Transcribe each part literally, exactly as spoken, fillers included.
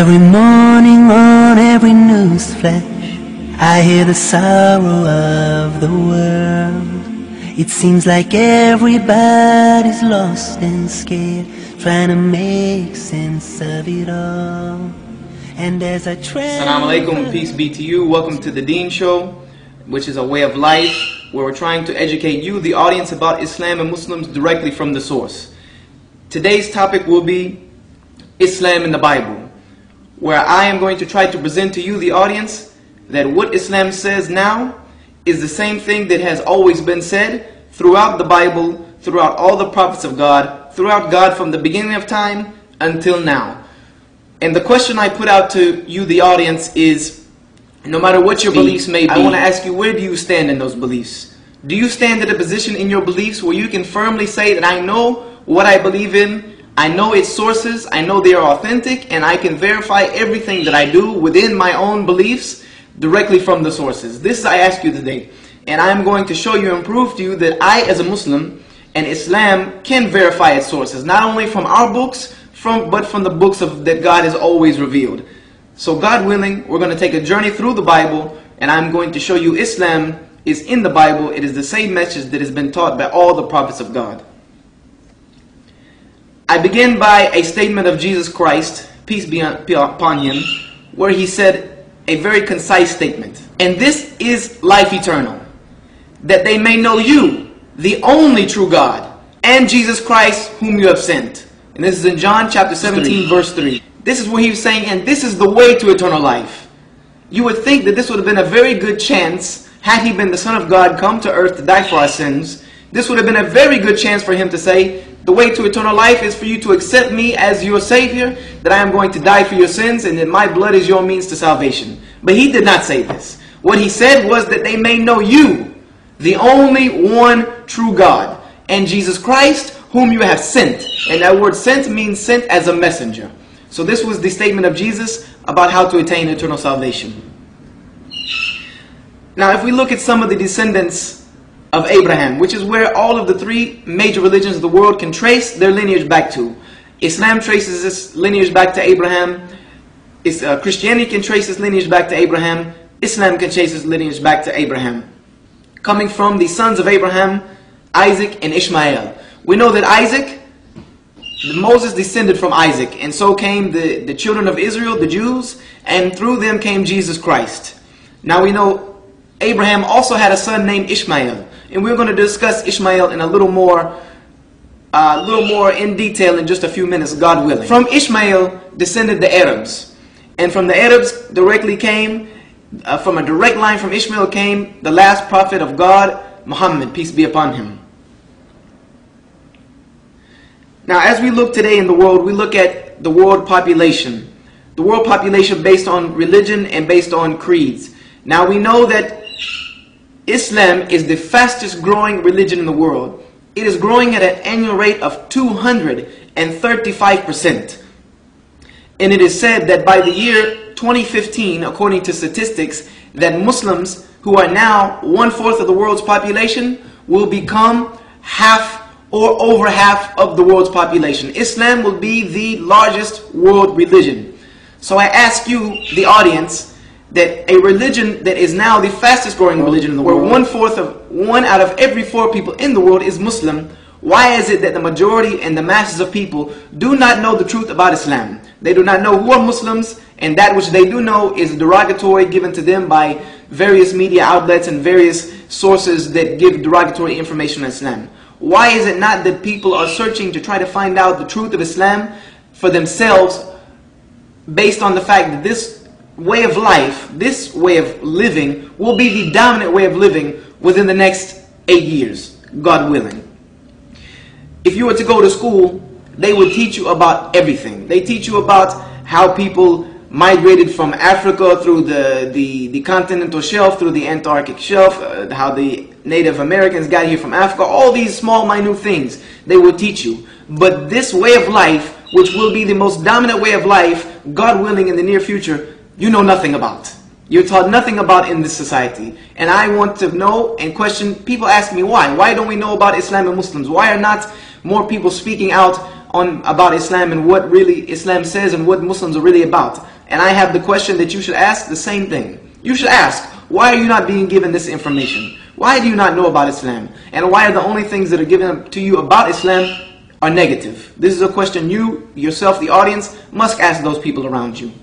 Every morning on every news flash, I hear the sorrow of the world. It seems like everybody's lost and scared, trying to make sense of it all. And as I try... Assalamu alaikum, peace be to you. Welcome to the Deen Show, which is a way of life where we're trying to educate you, the audience, about Islam and Muslims directly from the source. Today's topic will be Islam in the Bible, where I am going to try to present to you, the audience, that what Islam says now is the same thing that has always been said throughout the Bible, throughout all the prophets of God, throughout God from the beginning of time until now. And the question I put out to you, the audience, is no matter what your beliefs may be, I want to ask you, where do you stand in those beliefs? Do you stand at a position in your beliefs where you can firmly say that I know what I believe in, I know its sources, I know they are authentic, and I can verify everything that I do within my own beliefs directly from the sources? This I ask you today. And I am going to show you and prove to you that I, as a Muslim, and Islam can verify its sources, not only from our books, from but from the books of that God has always revealed. So God willing, we're going to take a journey through the Bible, and I'm going to show you Islam is in the Bible. It is the same message that has been taught by all the prophets of God. I begin by a statement of Jesus Christ, peace be upon him, where he said a very concise statement. And this is life eternal, that they may know you, the only true God, and Jesus Christ whom you have sent. And this is in John chapter seventeen, verse three. This is what he was saying, and this is the way to eternal life. You would think that this would have been a very good chance, had he been the Son of God come to earth to die for our sins. This would have been a very good chance for him to say, the way to eternal life is for you to accept me as your Savior, that I am going to die for your sins, and that my blood is your means to salvation. But he did not say this. What he said was that they may know you, the only one true God, and Jesus Christ whom you have sent. And that word sent means sent as a messenger. So this was the statement of Jesus about how to attain eternal salvation. Now if we look at some of the descendants of Abraham, which is where all of the three major religions of the world can trace their lineage back to. Islam traces its lineage back to Abraham. It's, uh, Christianity can trace its lineage back to Abraham. Islam can trace its lineage back to Abraham. Coming from the sons of Abraham, Isaac and Ishmael. We know that Isaac, Moses descended from Isaac, and so came the, the children of Israel, the Jews, and through them came Jesus Christ. Now we know Abraham also had a son named Ishmael. And we're going to discuss Ishmael in a little more, uh, little more in detail in just a few minutes, God willing. From Ishmael descended the Arabs, and from the Arabs directly came, uh, from a direct line from Ishmael came the last prophet of God, Muhammad, peace be upon him. Now, as we look today in the world, we look at the world population, the world population based on religion and based on creeds. Now, we know that Islam is the fastest growing religion in the world. It is growing at an annual rate of two hundred thirty-five percent. And it is said that by the year twenty fifteen, according to statistics, that Muslims, who are now one-fourth of the world's population, will become half or over half of the world's population. Islam will be the largest world religion. So I ask you, the audience, that a religion that is now the fastest growing religion in the world, one fourth of one out of every four people in the world is Muslim. Why is it that the majority and the masses of people do not know the truth about Islam? They do not know who are Muslims, and that which they do know is derogatory given to them by various media outlets and various sources that give derogatory information on Islam. Why is it not that people are searching to try to find out the truth of Islam for themselves, based on the fact that this way of life, this way of living, will be the dominant way of living within the next eight years, God willing? If you were to go to school, they would teach you about everything. They teach you about how people migrated from Africa through the, the, the continental shelf, through the Antarctic shelf, uh, how the Native Americans got here from Africa, all these small, minute things they would teach you. But this way of life, which will be the most dominant way of life, God willing, in the near future, you know nothing about. You're taught nothing about in this society. And I want to know and question, people ask me why. Why don't we know about Islam and Muslims? Why are not more people speaking out on about Islam and what really Islam says and what Muslims are really about? And I have the question that you should ask the same thing. You should ask, why are you not being given this information? Why do you not know about Islam? And why are the only things that are given to you about Islam are negative? This is a question you, yourself, the audience, must ask those people around you.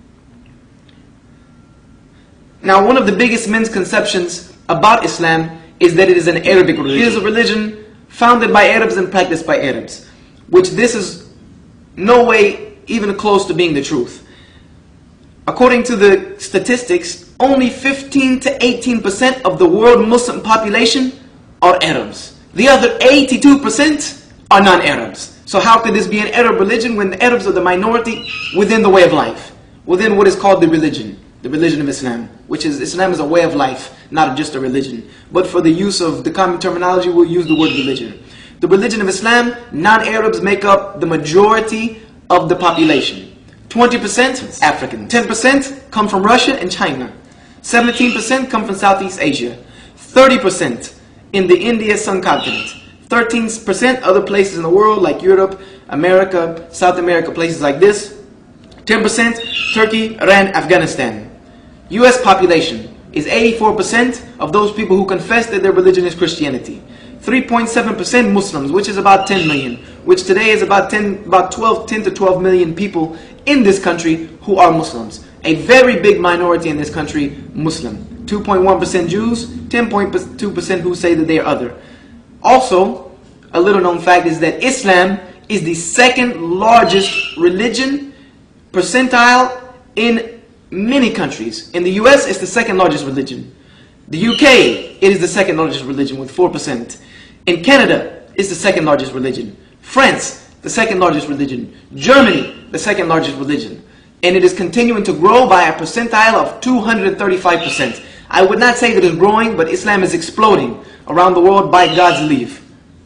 Now, one of the biggest misconceptions about Islam is that it is an Arabic religion. It is a religion founded by Arabs and practiced by Arabs, which this is no way even close to being the truth. According to the statistics, only fifteen to eighteen percent of the world Muslim population are Arabs. The other eighty-two percent are non-Arabs. So how could this be an Arab religion when the Arabs are the minority within the way of life, within what is called the religion, the religion of Islam, which is, Islam is a way of life, not just a religion. But for the use of the common terminology, we'll use the word religion. The religion of Islam, non-Arabs make up the majority of the population. twenty percent African, ten percent come from Russia and China, seventeen percent come from Southeast Asia, thirty percent in the India subcontinent, thirteen percent other places in the world like Europe, America, South America, places like this, ten percent Turkey, Iran, Afghanistan. U S population is eighty-four percent of those people who confess that their religion is Christianity. three point seven percent Muslims, which is about ten million, which today is about ten, about twelve, ten to twelve million people in this country who are Muslims. A very big minority in this country, Muslim. two point one percent Jews, ten point two percent who say that they are other. Also, a little known fact is that Islam is the second largest religion percentile in many countries. In the U S, it's the second largest religion. The U K, it is the second largest religion with four percent. In Canada, it's the second largest religion. France, the second largest religion. Germany, the second largest religion. And it is continuing to grow by a percentile of two hundred thirty-five percent. I would not say that it's growing, but Islam is exploding around the world by God's leave.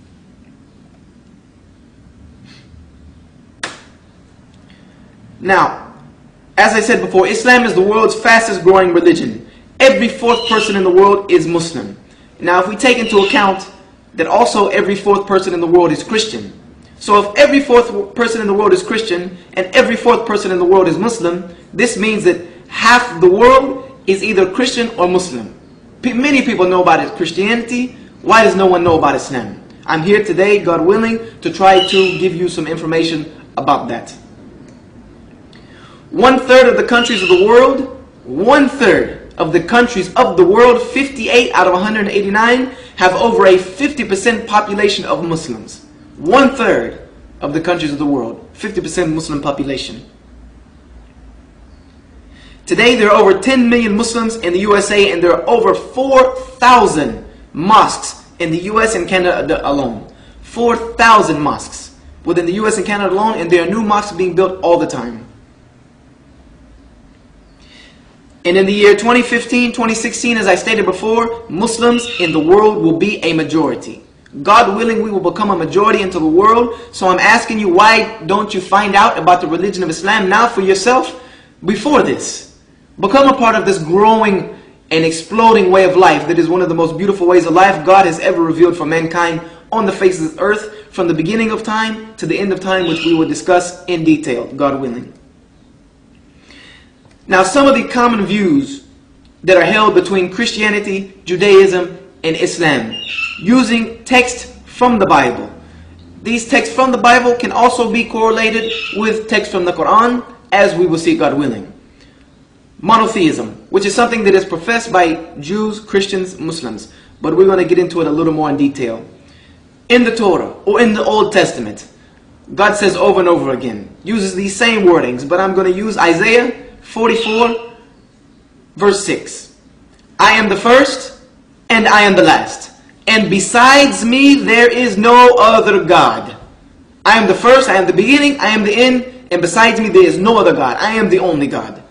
Now, as I said before, Islam is the world's fastest growing religion. Every fourth person in the world is Muslim. Now, if we take into account that also every fourth person in the world is Christian. So if every fourth person in the world is Christian and every fourth person in the world is Muslim, this means that half the world is either Christian or Muslim. P- many people know about Christianity. Why does no one know about Islam? I'm here today, God willing, to try to give you some information about that. One third of the countries of the world, one third of the countries of the world, fifty-eight out of one hundred eighty-nine, have over a fifty percent population of Muslims. One third of the countries of the world, fifty percent Muslim population. Today there are over ten million Muslims in the U S A, and there are over four thousand mosques in the U S and Canada alone. four thousand mosques within the U S and Canada alone, and there are new mosques being built all the time. And in the year twenty fifteen, twenty sixteen, as I stated before, Muslims in the world will be a majority. God willing, we will become a majority into the world. So I'm asking you, why don't you find out about the religion of Islam now for yourself before this? Become a part of this growing and exploding way of life that is one of the most beautiful ways of life God has ever revealed for mankind on the face of the earth, from the beginning of time to the end of time, which we will discuss in detail, God willing. Now, some of the common views that are held between Christianity, Judaism, and Islam, using text from the Bible. These texts from the Bible can also be correlated with text from the Quran, as we will see, God willing. Monotheism, which is something that is professed by Jews, Christians, Muslims. But we're going to get into it a little more in detail. In the Torah, or in the Old Testament, God says over and over again, uses these same wordings, but I'm going to use Isaiah forty-four, verse six. I am the first, and I am the last. And besides me, there is no other God. I am the first, I am the beginning, I am the end, and besides me, there is no other God. I am the only God.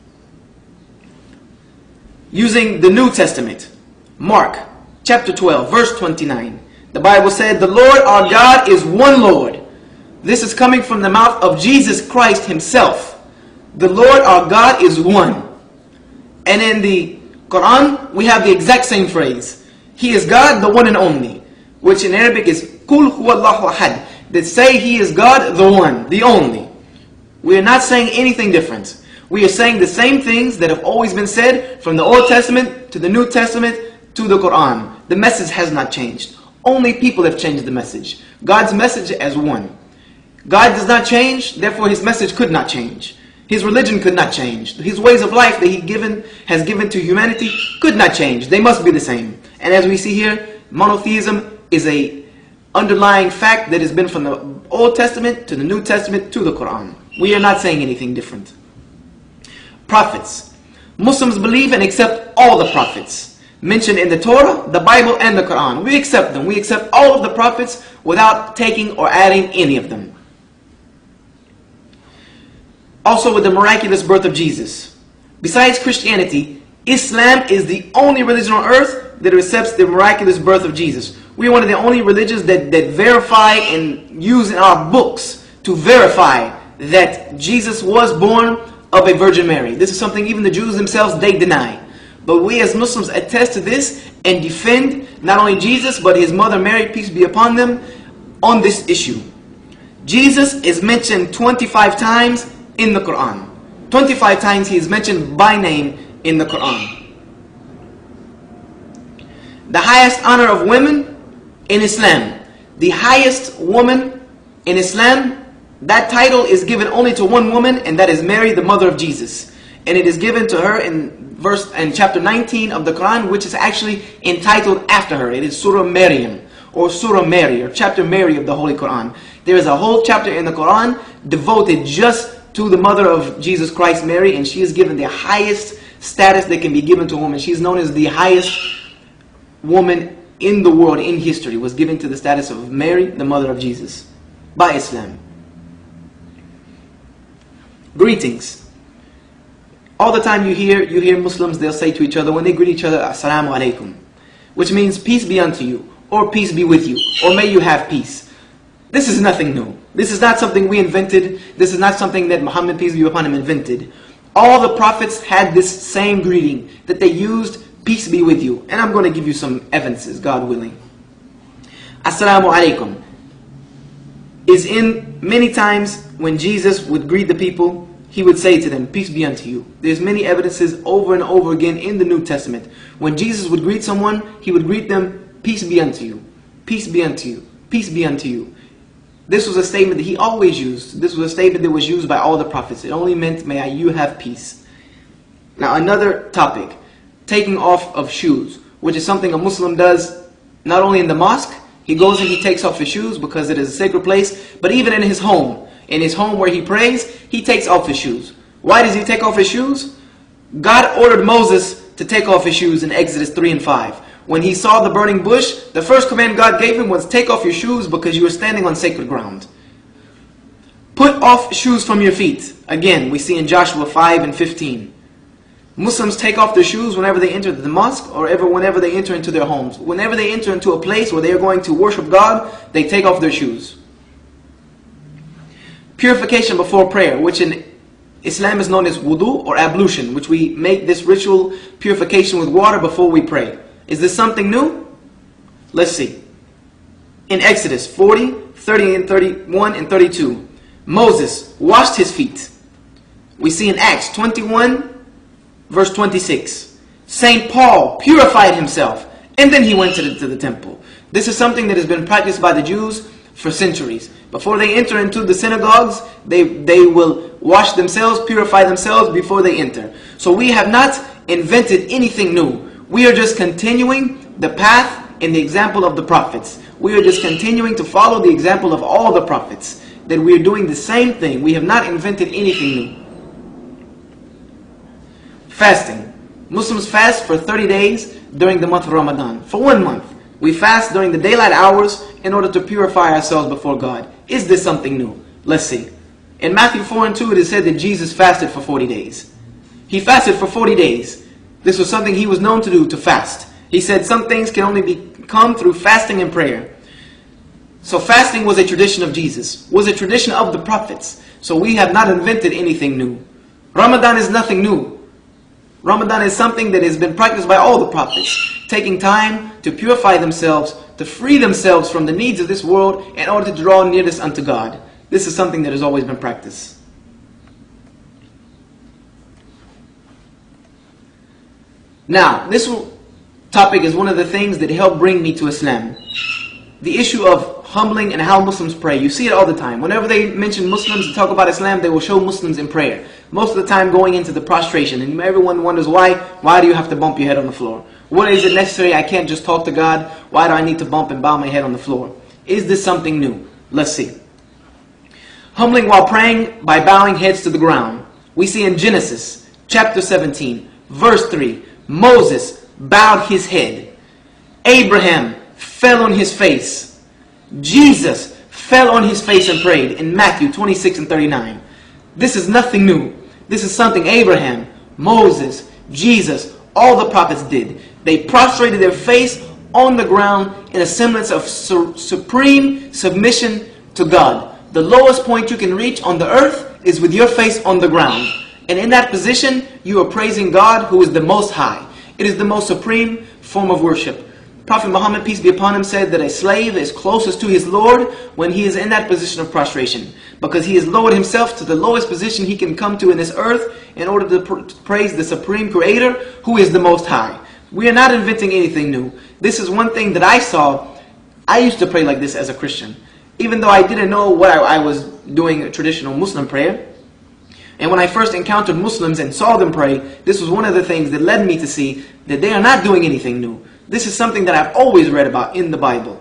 Using the New Testament, Mark chapter twelve, verse twenty-nine. The Bible said, the Lord our God is one Lord. This is coming from the mouth of Jesus Christ himself. The Lord our God is one. And in the Quran, we have the exact same phrase. He is God, the one and only. Which in Arabic is Kul huwallahu ahad. That say He is God, the one, the only. We are not saying anything different. We are saying the same things that have always been said from the Old Testament to the New Testament to the Quran. The message has not changed. Only people have changed the message. God's message as one. God does not change, therefore His message could not change. His religion could not change. His ways of life that He given has given to humanity could not change. They must be the same. And as we see here, monotheism is a underlying fact that has been from the Old Testament to the New Testament to the Quran. We are not saying anything different. Prophets. Muslims believe and accept all the prophets mentioned in the Torah, the Bible, and the Quran. We accept them. We accept all of the prophets without taking or adding any of them. Also with the miraculous birth of Jesus. Besides Christianity, Islam is the only religion on earth that accepts the miraculous birth of Jesus. We are one of the only religions that, that verify and use in our books to verify that Jesus was born of a Virgin Mary. This is something even the Jews themselves, they deny. But we as Muslims attest to this and defend not only Jesus but His mother Mary, peace be upon them, on this issue. Jesus is mentioned twenty-five times in the Quran. twenty-five times He is mentioned by name in the Quran. The highest honor of women in Islam. The highest woman in Islam, that title is given only to one woman, and that is Mary, the mother of Jesus. And it is given to her in verse in chapter nineteen of the Quran, which is actually entitled after her. It is Surah Maryam, or Surah Mary, or chapter Mary of the Holy Quran. There is a whole chapter in the Quran devoted just to the mother of Jesus Christ, Mary, and she is given the highest status that can be given to a woman. She is known as the highest woman in the world, in history, was given to the status of Mary, the mother of Jesus, by Islam. Greetings. All the time you hear you hear Muslims, they'll say to each other when they greet each other, Assalamu alaikum, which means peace be unto you, or peace be with you, or may you have peace. This is nothing new. This is not something we invented. This is not something that Muhammad, peace be upon him, invented. All the prophets had this same greeting that they used, peace be with you. And I'm going to give you some evidences, God willing. Assalamu alaikum is in many times when Jesus would greet the people, He would say to them, peace be unto you. There's many evidences over and over again in the New Testament. When Jesus would greet someone, He would greet them, peace be unto you. Peace be unto you. Peace be unto you. This was a statement that He always used. This was a statement that was used by all the prophets. It only meant, may I, you have peace. Now another topic, taking off of shoes, which is something a Muslim does not only in the mosque. He goes and he takes off his shoes because it is a sacred place, but even in his home. In his home where he prays, he takes off his shoes. Why does he take off his shoes? God ordered Moses to take off his shoes in Exodus three and five. When he saw the burning bush, the first command God gave him was take off your shoes because you are standing on sacred ground. Put off shoes from your feet. Again, we see in Joshua five and fifteen. Muslims take off their shoes whenever they enter the mosque or ever whenever they enter into their homes. Whenever they enter into a place where they are going to worship God, they take off their shoes. Purification before prayer, which in Islam is known as wudu or ablution, which we make this ritual purification with water before we pray. Is this something new? Let's see. In Exodus forty, thirty and thirty-one and thirty-two, Moses washed his feet. We see in Acts twenty-one, verse twenty-six, Saint Paul purified himself and then he went to the, to the temple. This is something that has been practiced by the Jews for centuries. Before they enter into the synagogues, they, they will wash themselves, purify themselves before they enter. So we have not invented anything new. We are just continuing the path and the example of the prophets. We are just continuing to follow the example of all the prophets. That we are doing the same thing. We have not invented anything new. Fasting. Muslims fast for thirty days during the month of Ramadan. For one month. We fast during the daylight hours in order to purify ourselves before God. Is this something new? Let's see. In Matthew four and two it is said that Jesus fasted for forty days. He fasted for forty days. This was something He was known to do, to fast. He said some things can only become through fasting and prayer. So fasting was a tradition of Jesus, was a tradition of the prophets. So we have not invented anything new. Ramadan is nothing new. Ramadan is something that has been practiced by all the prophets, taking time to purify themselves, to free themselves from the needs of this world in order to draw nearness unto God. This is something that has always been practiced. Now, this topic is one of the things that helped bring me to Islam. The issue of humbling and how Muslims pray. You see it all the time. Whenever they mention Muslims and talk about Islam, they will show Muslims in prayer. Most of the time going into the prostration. And everyone wonders why. Why do you have to bump your head on the floor? What is it necessary? I can't just talk to God. Why do I need to bump and bow my head on the floor? Is this something new? Let's see. Humbling while praying by bowing heads to the ground. We see in Genesis chapter seventeen, verse three, Moses bowed his head. Abraham fell on his face. Jesus fell on his face and prayed in Matthew twenty-six and thirty-nine. This is nothing new. This is something Abraham, Moses, Jesus, all the prophets did. They prostrated their face on the ground in a semblance of su supreme submission to God. The lowest point you can reach on the earth is with your face on the ground. And in that position, you are praising God who is the Most High. It is the most supreme form of worship. Prophet Muhammad, peace be upon him, said that a slave is closest to his Lord when he is in that position of prostration. Because he has lowered himself to the lowest position he can come to in this earth in order to pr praise the supreme creator who is the Most High. We are not inventing anything new. This is one thing that I saw. I used to pray like this as a Christian. Even though I didn't know what I, I was doing a traditional Muslim prayer. And when I first encountered Muslims and saw them pray, this was one of the things that led me to see that they are not doing anything new. This is something that I've always read about in the Bible.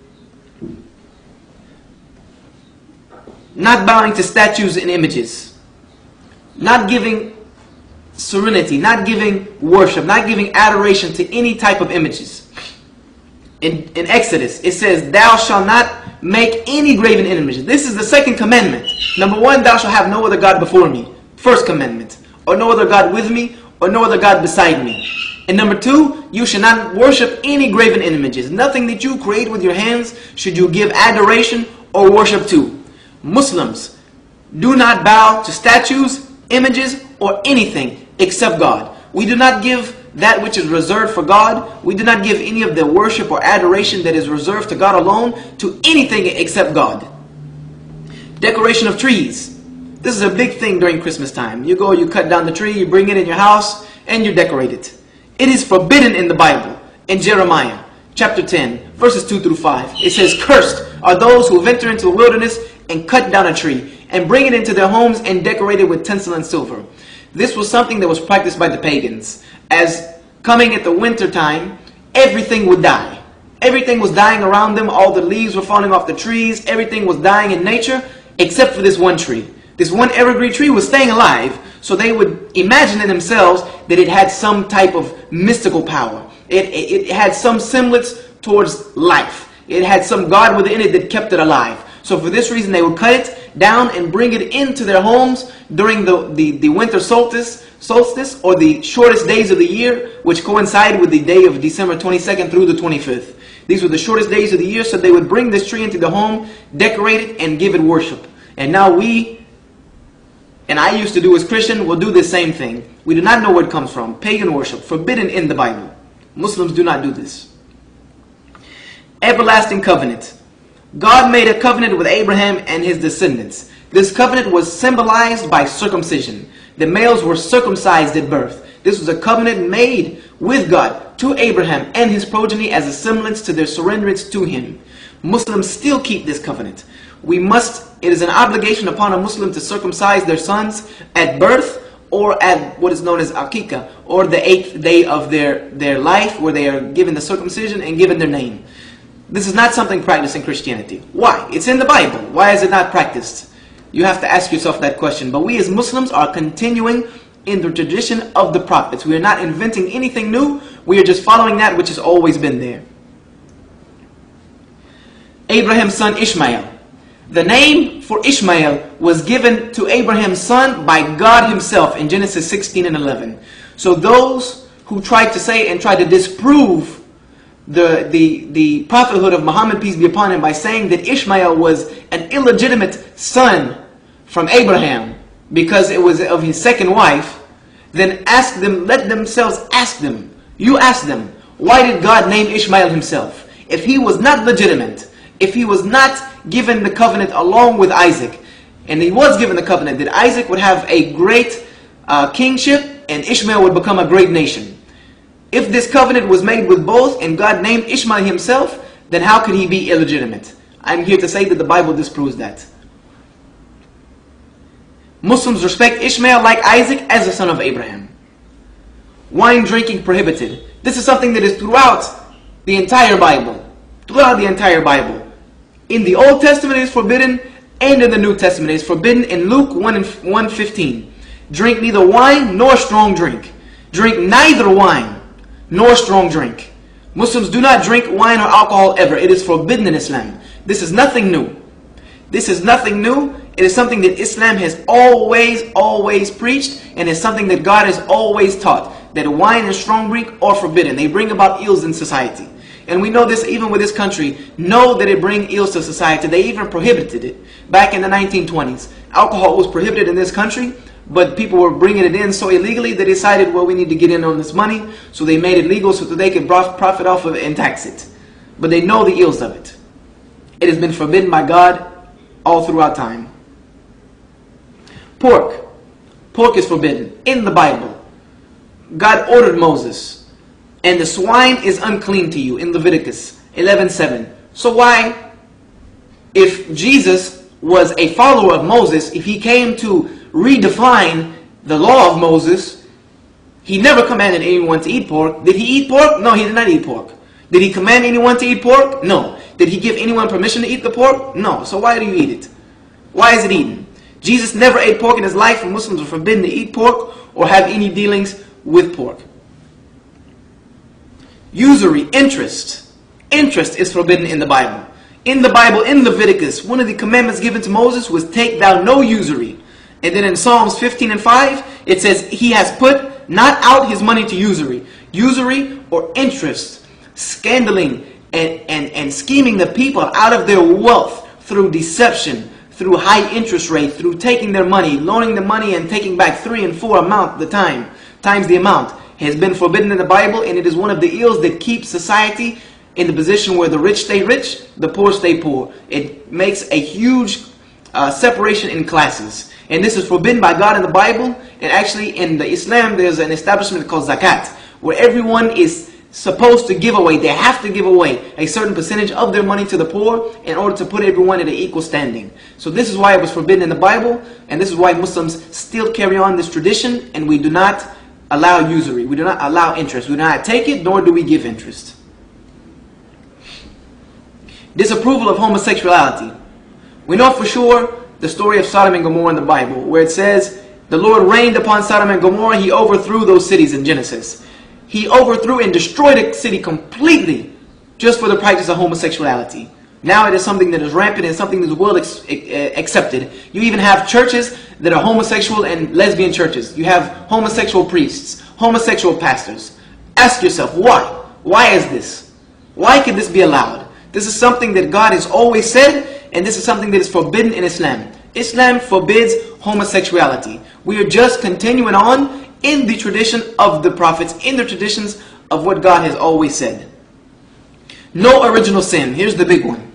Not bowing to statues and images. Not giving serenity, not giving worship, not giving adoration to any type of images. In, in Exodus, it says, thou shalt not make any graven images. This is the second commandment. Number one, thou shalt have no other God before me. First commandment. Or no other God with me, or no other God beside me. And number two, you should not worship any graven images. Nothing that you create with your hands should you give adoration or worship to. Muslims, do not bow to statues, images, or anything except God. We do not give that which is reserved for God. We do not give any of the worship or adoration that is reserved to God alone to anything except God. Decoration of trees. This is a big thing during Christmas time. You go, you cut down the tree, you bring it in your house, and you decorate it. It is forbidden in the Bible. In Jeremiah chapter ten, verses two through five. It says, cursed are those who venture into the wilderness and cut down a tree and bring it into their homes and decorate it with tinsel and silver. This was something that was practiced by the pagans. As coming at the winter time, everything would die. Everything was dying around them. All the leaves were falling off the trees. Everything was dying in nature except for this one tree. This one evergreen tree was staying alive. So they would imagine in themselves that it had some type of mystical power. It, it, it had some semblance towards life. It had some God within it that kept it alive. So for this reason they would cut it down and bring it into their homes during the, the, the winter solstice, solstice or the shortest days of the year, which coincide with the day of December twenty-second through the twenty-fifth. These were the shortest days of the year, so they would bring this tree into the home, decorate it, and give it worship. And now we, and I used to do as Christian, will do the same thing. We do not know where it comes from. Pagan worship, forbidden in the Bible. Muslims do not do this. Everlasting covenant. God made a covenant with Abraham and his descendants. This covenant was symbolized by circumcision. The males were circumcised at birth. This was a covenant made with God to Abraham and his progeny as a semblance to their surrenderance to him. Muslims still keep this covenant. We must, it is an obligation upon a Muslim to circumcise their sons at birth or at what is known as Aqiqah, or the eighth day of their, their life, where they are given the circumcision and given their name. This is not something practiced in Christianity. Why? It's in the Bible. Why is it not practiced? You have to ask yourself that question. But we as Muslims are continuing in the tradition of the prophets. We are not inventing anything new. We are just following that which has always been there. Abraham's son Ishmael. The name for Ishmael was given to Abraham's son by God himself in Genesis sixteen and eleven. So those who tried to say and tried to disprove the, the, the prophethood of Muhammad, peace be upon him, by saying that Ishmael was an illegitimate son from Abraham because it was of his second wife, then ask them, let themselves ask them, you ask them, why did God name Ishmael himself? If he was not legitimate, if he was not given the covenant along with Isaac, and he was given the covenant that Isaac would have a great uh, kingship and Ishmael would become a great nation. If this covenant was made with both and God named Ishmael himself, then how could he be illegitimate? I'm here to say that the Bible disproves that. Muslims respect Ishmael like Isaac as the son of Abraham. Wine drinking prohibited. This is something that is throughout the entire Bible. Throughout the entire Bible. In the Old Testament it is forbidden, and in the New Testament it is forbidden in Luke one fifteen. Drink neither wine nor strong drink. Drink neither wine nor strong drink. Muslims do not drink wine or alcohol ever. It is forbidden in Islam. This is nothing new. This is nothing new. It is something that Islam has always, always preached, and is something that God has always taught. That wine and strong drink are forbidden. They bring about ills in society. And we know this even with this country. Know that it brings ills to society. They even prohibited it back in the nineteen twenties. Alcohol was prohibited in this country, but people were bringing it in so illegally they decided, well, we need to get in on this money. So they made it legal so that they could profit off of it and tax it. But they know the ills of it. It has been forbidden by God all throughout time. Pork. Pork is forbidden in the Bible. God ordered Moses, and the swine is unclean to you in Leviticus eleven seven. So why, if Jesus was a follower of Moses, if he came to redefine the law of Moses, he never commanded anyone to eat pork. Did he eat pork? No, he did not eat pork. Did he command anyone to eat pork? No. Did he give anyone permission to eat the pork? No. So why do you eat it? Why is it eaten? Jesus never ate pork in his life, and Muslims are forbidden to eat pork or have any dealings with pork. Usury, interest. Interest is forbidden in the Bible. In the Bible, in Leviticus, one of the commandments given to Moses was, take thou no usury. And then in Psalms fifteen and five, it says, he has put not out his money to usury. Usury or interest, scandaling and, and, and scheming the people out of their wealth through deception, through high interest rate, through taking their money, loaning the money and taking back three and four amount the time, times the amount, has been forbidden in the Bible, and it is one of the ills that keeps society in the position where the rich stay rich, the poor stay poor. It makes a huge uh, separation in classes. And this is forbidden by God in the Bible, and actually in the Islam there's an establishment called zakat, where everyone is supposed to give away, they have to give away a certain percentage of their money to the poor in order to put everyone at an equal standing. So this is why it was forbidden in the Bible, and this is why Muslims still carry on this tradition, and we do not allow usury, we do not allow interest, we do not take it, nor do we give interest. Disapproval of homosexuality. We know for sure the story of Sodom and Gomorrah in the Bible, where it says the Lord rained upon Sodom and Gomorrah. He overthrew those cities in Genesis. He overthrew and destroyed a city completely just for the practice of homosexuality. Now it is something that is rampant and something that is well ex accepted. You even have churches that are homosexual and lesbian churches. You have homosexual priests, homosexual pastors. Ask yourself, why? Why is this? Why could this be allowed? This is something that God has always said, and this is something that is forbidden in Islam. Islam forbids homosexuality. We are just continuing on in the tradition of the prophets, in the traditions of what God has always said. No original sin. Here's the big one.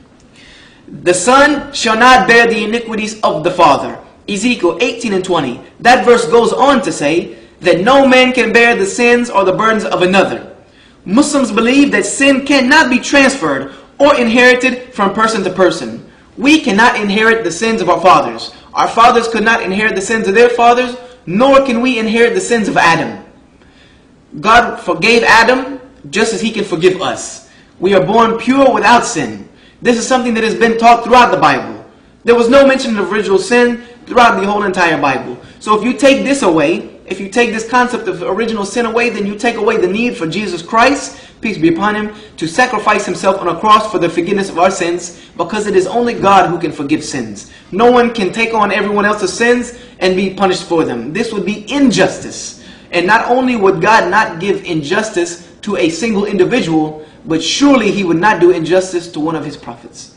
The son shall not bear the iniquities of the father. Ezekiel eighteen and twenty. That verse goes on to say that no man can bear the sins or the burdens of another. Muslims believe that sin cannot be transferred or inherited from person to person. We cannot inherit the sins of our fathers. Our fathers could not inherit the sins of their fathers, nor can we inherit the sins of Adam. God forgave Adam just as he can forgive us. We are born pure without sin. This is something that has been taught throughout the Bible. There was no mention of original sin throughout the whole entire Bible. So if you take this away, if you take this concept of original sin away, then you take away the need for Jesus Christ, peace be upon him, to sacrifice himself on a cross for the forgiveness of our sins, because it is only God who can forgive sins. No one can take on everyone else's sins and be punished for them. This would be injustice. And not only would God not give injustice to a single individual, but surely he would not do injustice to one of his prophets.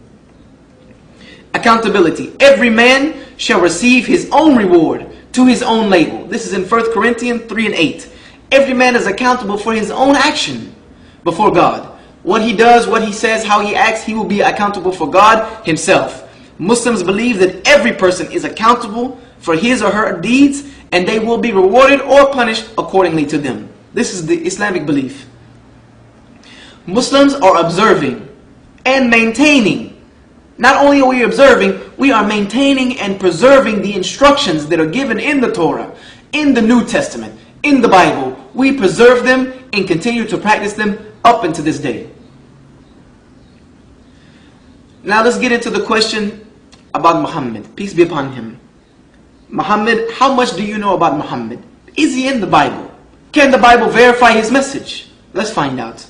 Accountability. Every man shall receive his own reward to his own label. This is in First Corinthians three and eight. Every man is accountable for his own action before God. What he does, what he says, how he acts, he will be accountable for God himself. Muslims believe that every person is accountable for his or her deeds, and they will be rewarded or punished accordingly to them. This is the Islamic belief. Muslims are observing and maintaining. Not only are we observing, we are maintaining and preserving the instructions that are given in the Torah, in the New Testament, in the Bible. We preserve them and continue to practice them up until this day. Now let's get into the question about Muhammad. Peace be upon him. Muhammad, how much do you know about Muhammad? Is he in the Bible? Can the Bible verify his message? Let's find out.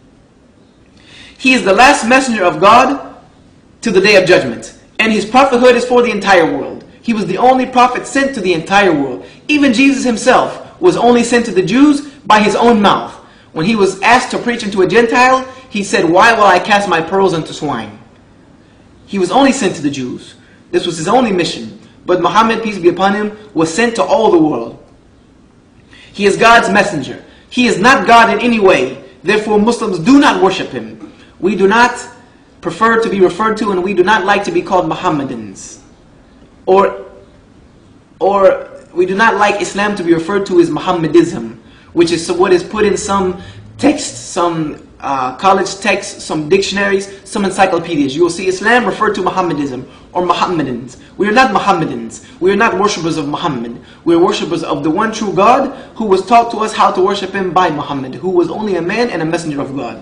He is the last messenger of God to the day of judgment, and his prophethood is for the entire world. He was the only prophet sent to the entire world. Even Jesus himself was only sent to the Jews by his own mouth. When he was asked to preach into a Gentile, he said, "Why will I cast my pearls into swine?" He was only sent to the Jews. This was his only mission. But Muhammad, peace be upon him, was sent to all the world. He is God's messenger. He is not God in any way. Therefore, Muslims do not worship him. We do not prefer to be referred to, and we do not like to be called Muhammadans. Or, or we do not like Islam to be referred to as Muhammadism, which is what is put in some texts, some uh, college texts, some dictionaries, some encyclopedias. You will see Islam referred to Muhammadism or Muhammadans. We are not Muhammadans. We are not worshippers of Muhammad. We are worshippers of the one true God, who was taught to us how to worship him by Muhammad, who was only a man and a messenger of God.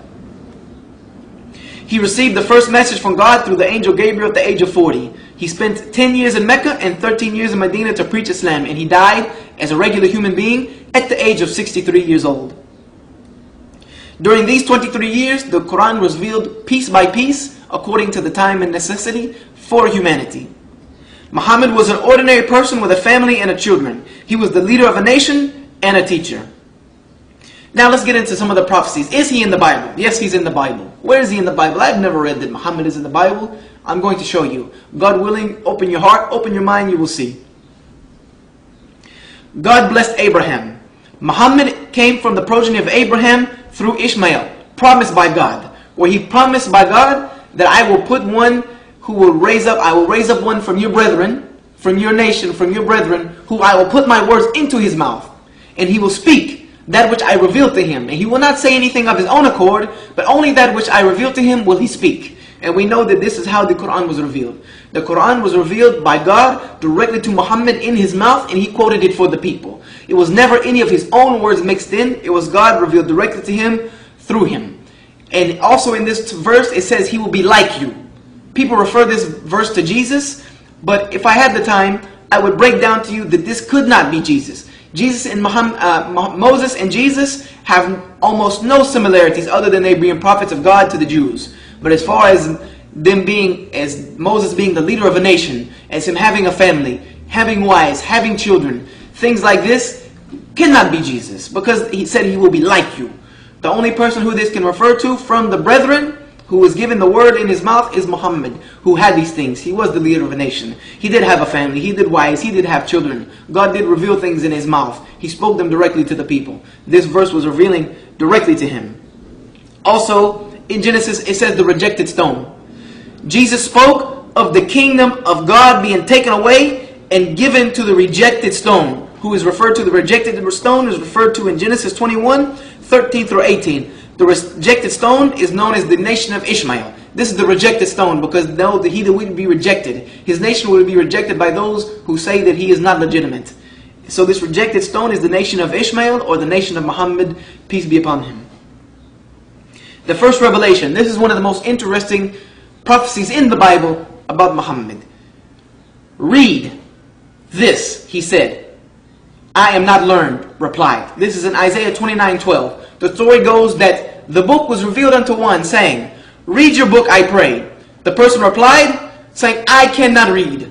He received the first message from God through the angel Gabriel at the age of forty. He spent ten years in Mecca and thirteen years in Medina to preach Islam, and he died as a regular human being at the age of sixty-three years old. During these twenty-three years, the Quran was revealed piece by piece according to the time and necessity for humanity. Muhammad was an ordinary person with a family and a children. He was the leader of a nation and a teacher. Now let's get into some of the prophecies. Is he in the Bible? Yes, he's in the Bible. Where is he in the Bible? I've never read that Muhammad is in the Bible. I'm going to show you. God willing, open your heart, open your mind, you will see. God blessed Abraham. Muhammad came from the progeny of Abraham through Ishmael, promised by God. Where he promised by God that I will put one who will raise up, I will raise up one from your brethren, from your nation, from your brethren, who I will put my words into his mouth. And he will speak that which I revealed to him. And he will not say anything of his own accord, but only that which I revealed to him will he speak. And we know that this is how the Quran was revealed. The Quran was revealed by God directly to Muhammad in his mouth, and he quoted it for the people. It was never any of his own words mixed in. It was God revealed directly to him through him. And also in this verse it says he will be like you. People refer this verse to Jesus, but if I had the time, I would break down to you that this could not be Jesus. Jesus and Muhammad, uh, Moses and Jesus have almost no similarities other than they being prophets of God to the Jews. But as far as them being, as Moses being the leader of a nation, as him having a family, having wives, having children, things like this cannot be Jesus, because he said he will be like you. The only person who this can refer to from the brethren who was given the word in his mouth is Muhammad, who had these things. He was the leader of a nation. He did have a family. He did wives. He did have children. God did reveal things in his mouth. He spoke them directly to the people. This verse was revealing directly to him. Also, in Genesis, it says the rejected stone. Jesus spoke of the kingdom of God being taken away and given to the rejected stone. Who is referred to, the rejected stone is referred to in Genesis twenty-one, thirteen through eighteen. The rejected stone is known as the nation of Ishmael. This is the rejected stone because no, he that would be rejected. His nation will be rejected by those who say that he is not legitimate. So this rejected stone is the nation of Ishmael, or the nation of Muhammad, peace be upon him. The first revelation. This is one of the most interesting prophecies in the Bible about Muhammad. Read this, he said. I am not learned, replied. This is in Isaiah twenty-nine twelve. The story goes that the book was revealed unto one, saying, read your book, I pray. The person replied, saying, I cannot read.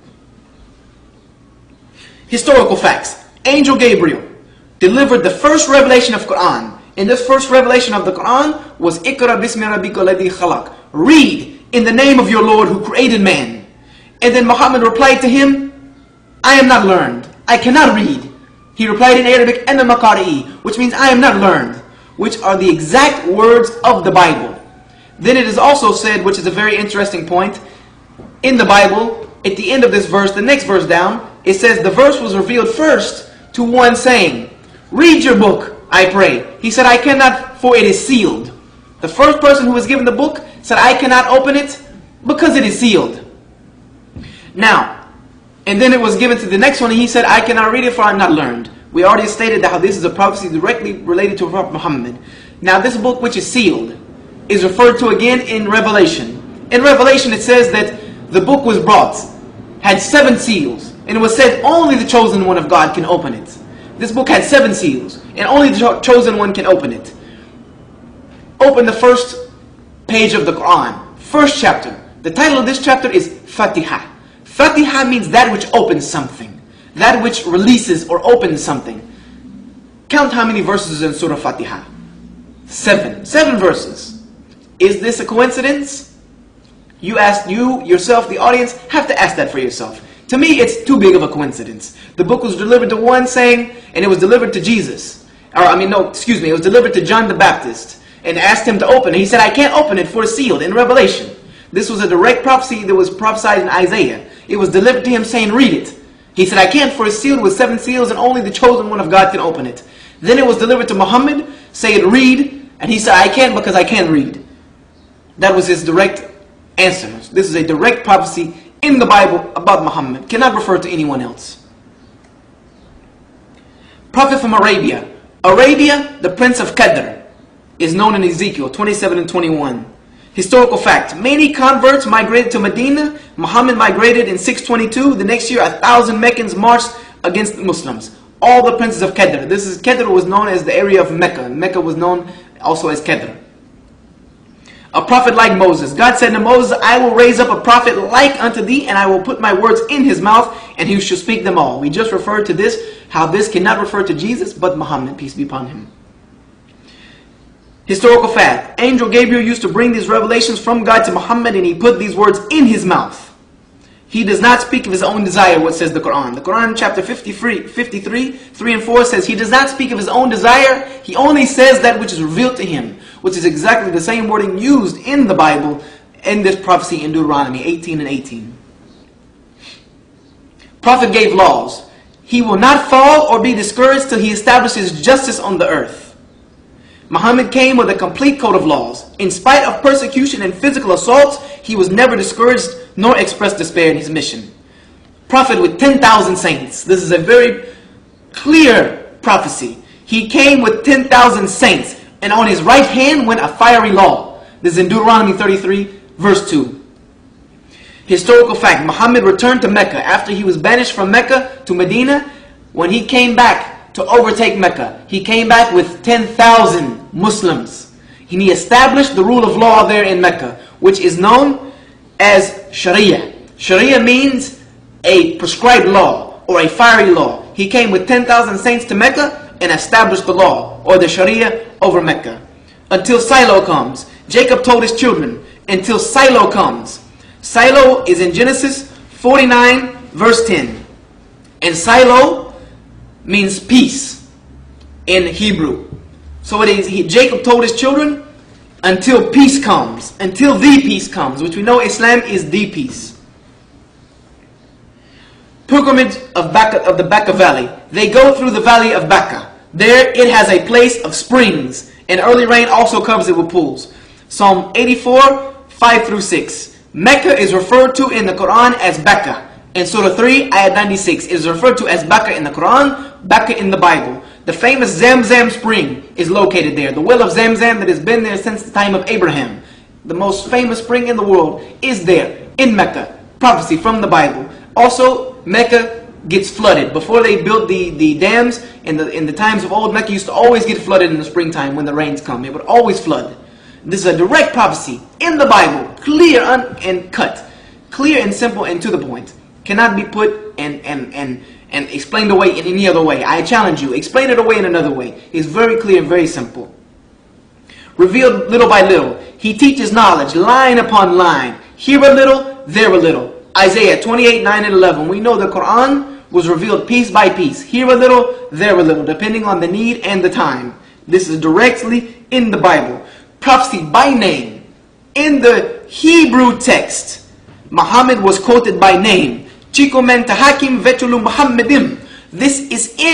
Historical facts. Angel Gabriel delivered the first revelation of Quran. And this first revelation of the Quran was Iqra bismi rabbika alladhi khalaq. Read in the name of your Lord who created man. And then Muhammad replied to him, I am not learned. I cannot read. He replied in Arabic, Ana maqari'i, which means I am not learned, which are the exact words of the Bible. Then it is also said, which is a very interesting point, in the Bible, at the end of this verse, the next verse down, it says the verse was revealed first to one saying, read your book, I pray. He said, I cannot, for it is sealed. The first person who was given the book said, I cannot open it because it is sealed. Now, and then it was given to the next one, and he said, I cannot read it for I am not learned. We already stated that how this is a prophecy directly related to Prophet Muhammad. Now this book which is sealed is referred to again in Revelation. In Revelation it says that the book was brought, had seven seals, and it was said only the chosen one of God can open it. This book had seven seals, and only the cho chosen one can open it. Open the first page of the Quran, first chapter. The title of this chapter is Fatiha. Fatiha means that which opens something, that which releases or opens something. Count how many verses in Surah Fatiha. Seven. Seven verses. Is this a coincidence? You ask, you, yourself, the audience, have to ask that for yourself. To me, it's too big of a coincidence. The book was delivered to one saying, and it was delivered to Jesus. Or, I mean, no, excuse me, it was delivered to John the Baptist, and asked him to open it. He said, I can't open it, for it's sealed, in Revelation. This was a direct prophecy that was prophesied in Isaiah. It was delivered to him saying, read it. He said, I can't, for it's sealed with seven seals, and only the chosen one of God can open it. Then it was delivered to Muhammad, saying, read, and he said, I can't because I can't read. That was his direct answer. This is a direct prophecy in the Bible about Muhammad. Cannot refer to anyone else. Prophet from Arabia. Arabia, the prince of Qadr, is known in Ezekiel twenty-seven and twenty-one. Historical fact. Many converts migrated to Medina. Muhammad migrated in six twenty-two. The next year, a thousand Meccans marched against the Muslims. All the princes of Qadr. This is Qadr was known as the area of Mecca. Mecca was known also as Qadr. A prophet like Moses. God said to Moses, I will raise up a prophet like unto thee, and I will put my words in his mouth, and he shall speak them all. We just referred to this, how this cannot refer to Jesus, but Muhammad, peace be upon him. Historical fact. Angel Gabriel used to bring these revelations from God to Muhammad, and he put these words in his mouth. He does not speak of his own desire, what says the Quran. The Quran chapter fifty-three, fifty-three, three and four says, he does not speak of his own desire, he only says that which is revealed to him, which is exactly the same wording used in the Bible in this prophecy in Deuteronomy eighteen and eighteen. Prophet gave laws. He will not fall or be discouraged till he establishes justice on the earth. Muhammad came with a complete code of laws. In spite of persecution and physical assaults, he was never discouraged nor expressed despair in his mission. Prophet with ten thousand saints. This is a very clear prophecy. He came with ten thousand saints, and on his right hand went a fiery law. This is in Deuteronomy thirty-three, verse two. Historical fact. Muhammad returned to Mecca after he was banished from Mecca to Medina. When he came back to overtake Mecca, he came back with ten thousand Muslims. And he established the rule of law there in Mecca, which is known as Sharia. Sharia means a prescribed law or a fiery law. He came with ten thousand saints to Mecca and established the law or the Sharia over Mecca. Until Shiloh comes. Jacob told his children, until Shiloh comes. Shiloh is in Genesis forty-nine, verse ten. And Shiloh means peace in Hebrew. So it is, he, Jacob told his children, until peace comes, until the peace comes, which we know Islam is the peace. Pilgrimage of, Baca, of the Baca Valley. They go through the valley of Baca. There it has a place of springs, and early rain also covers it with pools. Psalm eighty-four, five through six. Mecca is referred to in the Quran as Baca. In Surah three, Ayat ninety-six, it is referred to as Baca in the Quran, Baca in the Bible. The famous Zamzam spring is located there. The well of Zamzam that has been there since the time of Abraham. The most famous spring in the world is there in Mecca. Prophecy from the Bible. Also, Mecca gets flooded. Before they built the, the dams, in the, in the times of old, Mecca used to always get flooded in the springtime when the rains come. It would always flood. This is a direct prophecy in the Bible. Clear and cut. Clear and simple and to the point. Cannot be put and, and, and, and explained away in any other way. I challenge you. Explain it away in another way. It's very clear and very simple. Revealed little by little. He teaches knowledge line upon line. Here a little, there a little. Isaiah twenty-eight, nine and eleven. We know the Quran was revealed piece by piece. Here a little, there a little. Depending on the need and the time. This is directly in the Bible. Prophecy by name. In the Hebrew text, Muhammad was quoted by name. Chico men tahakim vetulu Muhammadim. This is in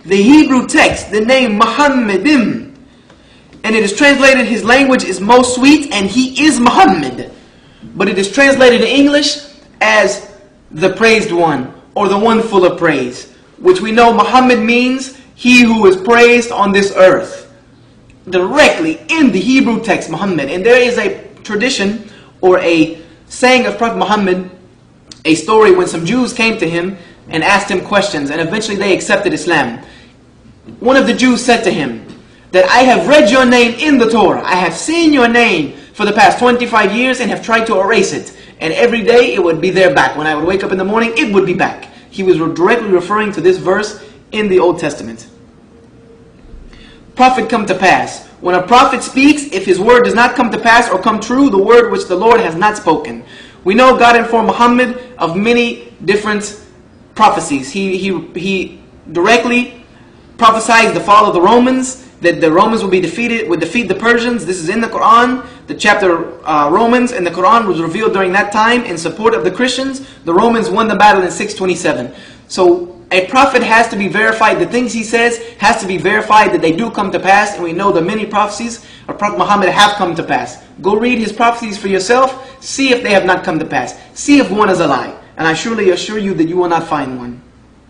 the Hebrew text, the name Muhammadim, and it is translated, his language is most sweet, and he is Muhammad. But it is translated in English as the praised one, or the one full of praise, which we know Muhammad means he who is praised on this earth. Directly in the Hebrew text, Muhammad. And there is a tradition or a saying of Prophet Muhammad, a story when some Jews came to him and asked him questions, and eventually they accepted Islam. One of the Jews said to him that I have read your name in the Torah. I have seen your name for the past twenty-five years and have tried to erase it. And every day it would be there back. When I would wake up in the morning, it would be back. He was directly referring to this verse in the Old Testament. Prophet come to pass. When a prophet speaks, if his word does not come to pass or come true, the word which the Lord has not spoken. We know God informed Muhammad of many different prophecies. He, he, he directly prophesied the fall of the Romans, that the Romans would be defeated, would defeat the Persians. This is in the Quran. The chapter uh, Romans in the Quran was revealed during that time in support of the Christians. The Romans won the battle in six twenty-seven. So a prophet has to be verified. The things he says has to be verified that they do come to pass. And we know the many prophecies of Prophet Muhammad have come to pass. Go read his prophecies for yourself. See if they have not come to pass. See if one is a lie. And I surely assure you that you will not find one.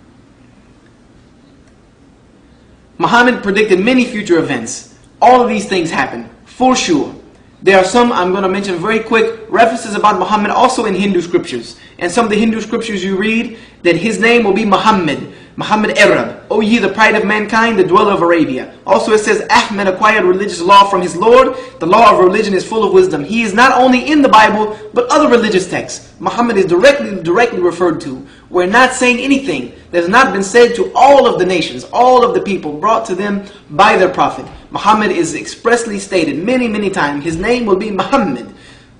Muhammad predicted many future events. All of these things happened, for sure. There are some, I'm going to mention very quick, references about Muhammad also in Hindu scriptures. And some of the Hindu scriptures you read, that his name will be Muhammad. Muhammad Arab. O ye the pride of mankind, the dweller of Arabia. Also it says, Ahmed acquired religious law from his Lord. The law of religion is full of wisdom. He is not only in the Bible, but other religious texts. Muhammad is directly, directly referred to. We're not saying anything that has not been said to all of the nations, all of the people, brought to them by their prophet. Muhammad is expressly stated many, many times. His name will be Muhammad.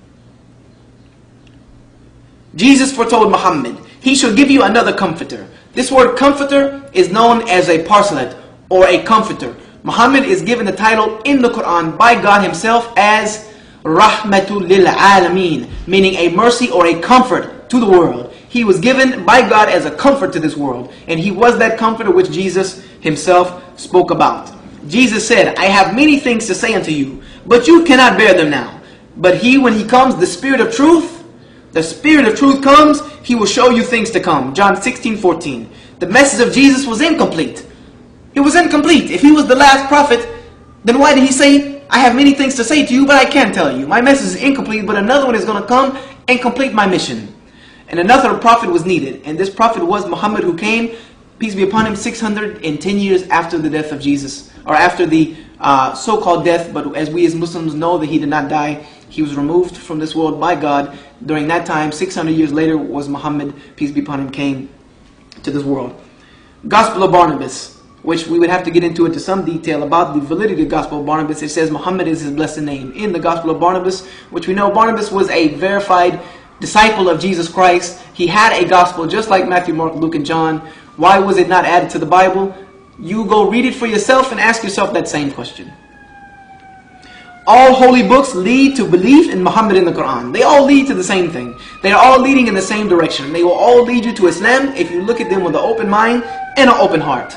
Jesus foretold Muhammad, he shall give you another comforter. This word comforter is known as a parsalet or a comforter. Muhammad is given the title in the Quran by God himself as Rahmatul lil Alameen, meaning a mercy or a comfort to the world. He was given by God as a comfort to this world. And he was that comforter which Jesus himself spoke about. Jesus said, I have many things to say unto you, but you cannot bear them now. But he, when he comes, the Spirit of truth, the Spirit of truth comes, he will show you things to come. John sixteen fourteen. The message of Jesus was incomplete. It was incomplete. If he was the last prophet, then why did he say, I have many things to say to you, but I can't tell you. My message is incomplete, but another one is going to come and complete my mission. And another prophet was needed. And this prophet was Muhammad, who came, peace be upon him, six hundred ten years after the death of Jesus. Or after the uh, so-called death, but as we as Muslims know that he did not die. He was removed from this world by God. During that time, six hundred years later, was Muhammad, peace be upon him, came to this world. Gospel of Barnabas, which we would have to get into it to some detail about the validity of the Gospel of Barnabas. It says Muhammad is his blessed name. In the Gospel of Barnabas, which we know Barnabas was a verified disciple of Jesus Christ. He had a gospel just like Matthew, Mark, Luke, and John. Why was it not added to the Bible? You go read it for yourself and ask yourself that same question. All holy books lead to belief in Muhammad in the Quran. They all lead to the same thing. They are all leading in the same direction. They will all lead you to Islam if you look at them with an open mind and an open heart.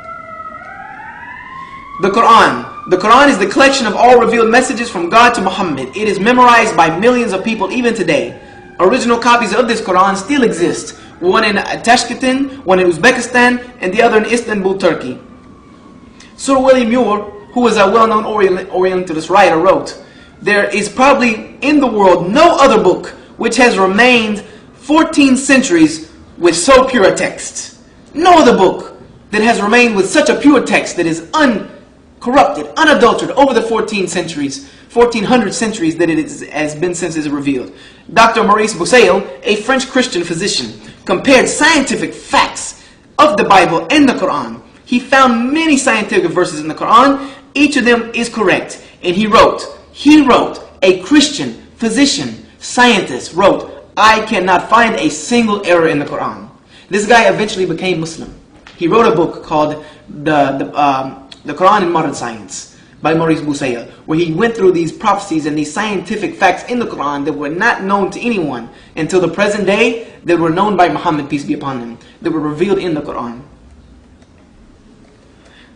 The Quran. The Quran is the collection of all revealed messages from God to Muhammad. It is memorized by millions of people even today. Original copies of this Quran still exist. One in Tashkent, one in Uzbekistan, and the other in Istanbul, Turkey. Sir William Muir, who is a well-known Orientalist writer, wrote, there is probably in the world no other book which has remained fourteen centuries with so pure a text. No other book that has remained with such a pure text that is uncorrupted, unadulterated over the fourteen centuries, fourteen hundred centuries that it is, has been since it is revealed. Doctor Maurice Bucaille, a French Christian physician, compared scientific facts of the Bible and the Quran. He found many scientific verses in the Quran. Each of them is correct. And he wrote, he wrote, a Christian physician, scientist wrote, I cannot find a single error in the Quran. This guy eventually became Muslim. He wrote a book called The, the, um, the Quran in Modern Science by Maurice Bucaille, where he went through these prophecies and these scientific facts in the Quran that were not known to anyone until the present day, that were known by Muhammad, peace be upon him, that were revealed in the Quran.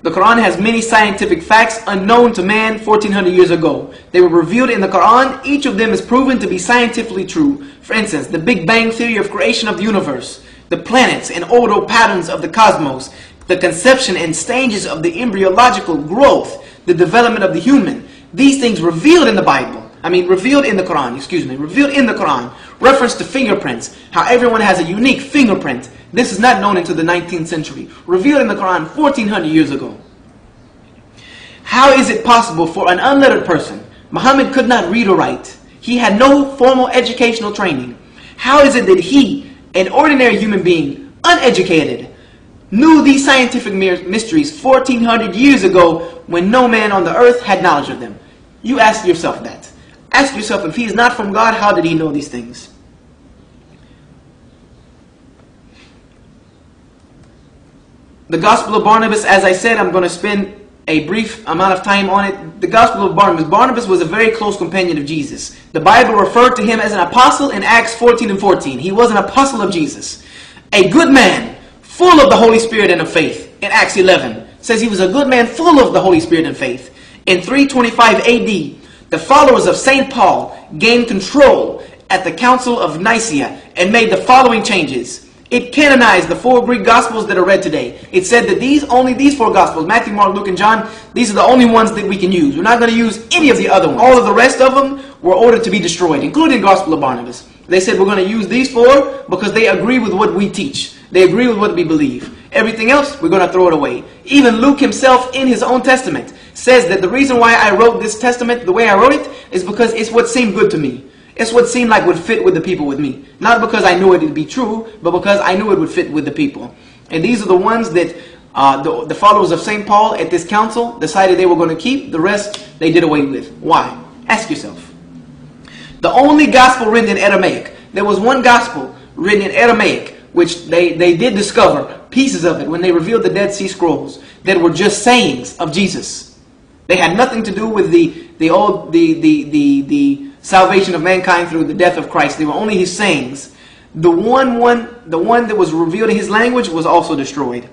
The Quran has many scientific facts unknown to man fourteen hundred years ago. They were revealed in the Quran. Each of them is proven to be scientifically true. For instance, the Big Bang theory of creation of the universe, the planets and orbital patterns of the cosmos, the conception and stages of the embryological growth, the development of the human. These things revealed in the Bible. I mean, revealed in the Quran, excuse me, revealed in the Quran. Reference to fingerprints, how everyone has a unique fingerprint. This is not known until the nineteenth century. Revealed in the Quran fourteen hundred years ago. How is it possible for an unlettered person? Muhammad could not read or write. He had no formal educational training. How is it that he, an ordinary human being, uneducated, knew these scientific mysteries fourteen hundred years ago when no man on the earth had knowledge of them? You ask yourself that. Ask yourself, if he is not from God, how did he know these things? The Gospel of Barnabas, as I said, I'm going to spend a brief amount of time on it. The Gospel of Barnabas. Barnabas was a very close companion of Jesus. The Bible referred to him as an apostle in Acts fourteen and fourteen. He was an apostle of Jesus. A good man, full of the Holy Spirit and of faith. In Acts eleven, says he was a good man full of the Holy Spirit and faith. In three twenty-five A D, the followers of Saint Paul gained control at the Council of Nicaea and made the following changes. It canonized the four Greek Gospels that are read today. It said that these only these four Gospels, Matthew, Mark, Luke, and John, these are the only ones that we can use. We're not going to use any of the other ones. All of the rest of them were ordered to be destroyed, including the Gospel of Barnabas. They said we're going to use these four because they agree with what we teach. They agree with what we believe. Everything else, we're going to throw it away. Even Luke himself in his own testament says that the reason why I wrote this testament the way I wrote it is because it's what seemed good to me. It's what seemed like would fit with the people with me. Not because I knew it would be true, but because I knew it would fit with the people. And these are the ones that uh, the, the followers of Saint Paul at this council decided they were going to keep. The rest they did away with. Why? Ask yourself. The only gospel written in Aramaic. There was one gospel written in Aramaic, which they, they did discover pieces of it when they revealed the Dead Sea Scrolls that were just sayings of Jesus. They had nothing to do with the the old the the the, the salvation of mankind through the death of Christ. They were only his sayings. The one one the one that was revealed in his language was also destroyed.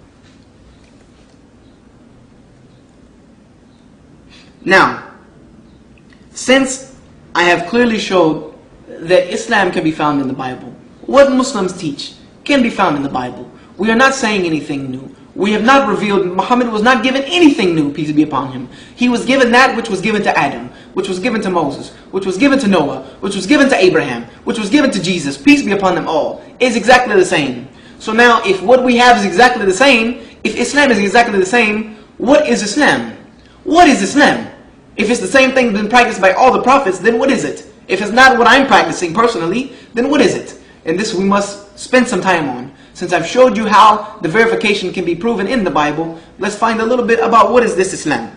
Now, since I have clearly showed that Islam can be found in the Bible, what Muslims teach can be found in the Bible. We are not saying anything new. We have not revealed, Muhammad was not given anything new, peace be upon him. He was given that which was given to Adam, which was given to Moses, which was given to Noah, which was given to Abraham, which was given to Jesus, peace be upon them all. It's exactly the same. So now, if what we have is exactly the same, if Islam is exactly the same, what is Islam? What is Islam? If it's the same thing been practiced by all the prophets, then what is it? If it's not what I'm practicing personally, then what is it? And this we must spend some time on. Since I've showed you how the verification can be proven in the Bible, let's find a little bit about what is this Islam.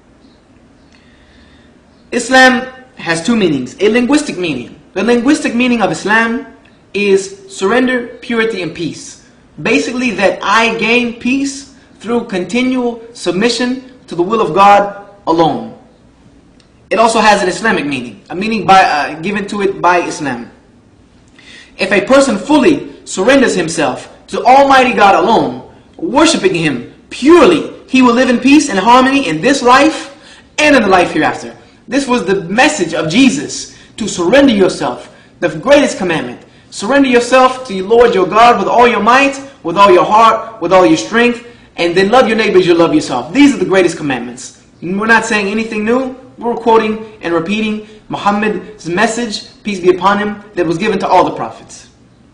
Islam has two meanings. A linguistic meaning. The linguistic meaning of Islam is surrender, purity, and peace. Basically that I gain peace through continual submission to the will of God alone. It also has an Islamic meaning, a meaning by, uh, given to it by Islam. If a person fully surrenders himself to Almighty God alone, worshiping Him purely, he will live in peace and harmony in this life and in the life hereafter. This was the message of Jesus, to surrender yourself, the greatest commandment. Surrender yourself to your Lord your God with all your might, with all your heart, with all your strength, and then love your neighbor as you love yourself. These are the greatest commandments. We're not saying anything new. We're quoting and repeating Muhammad's message, peace be upon him, that was given to all the prophets.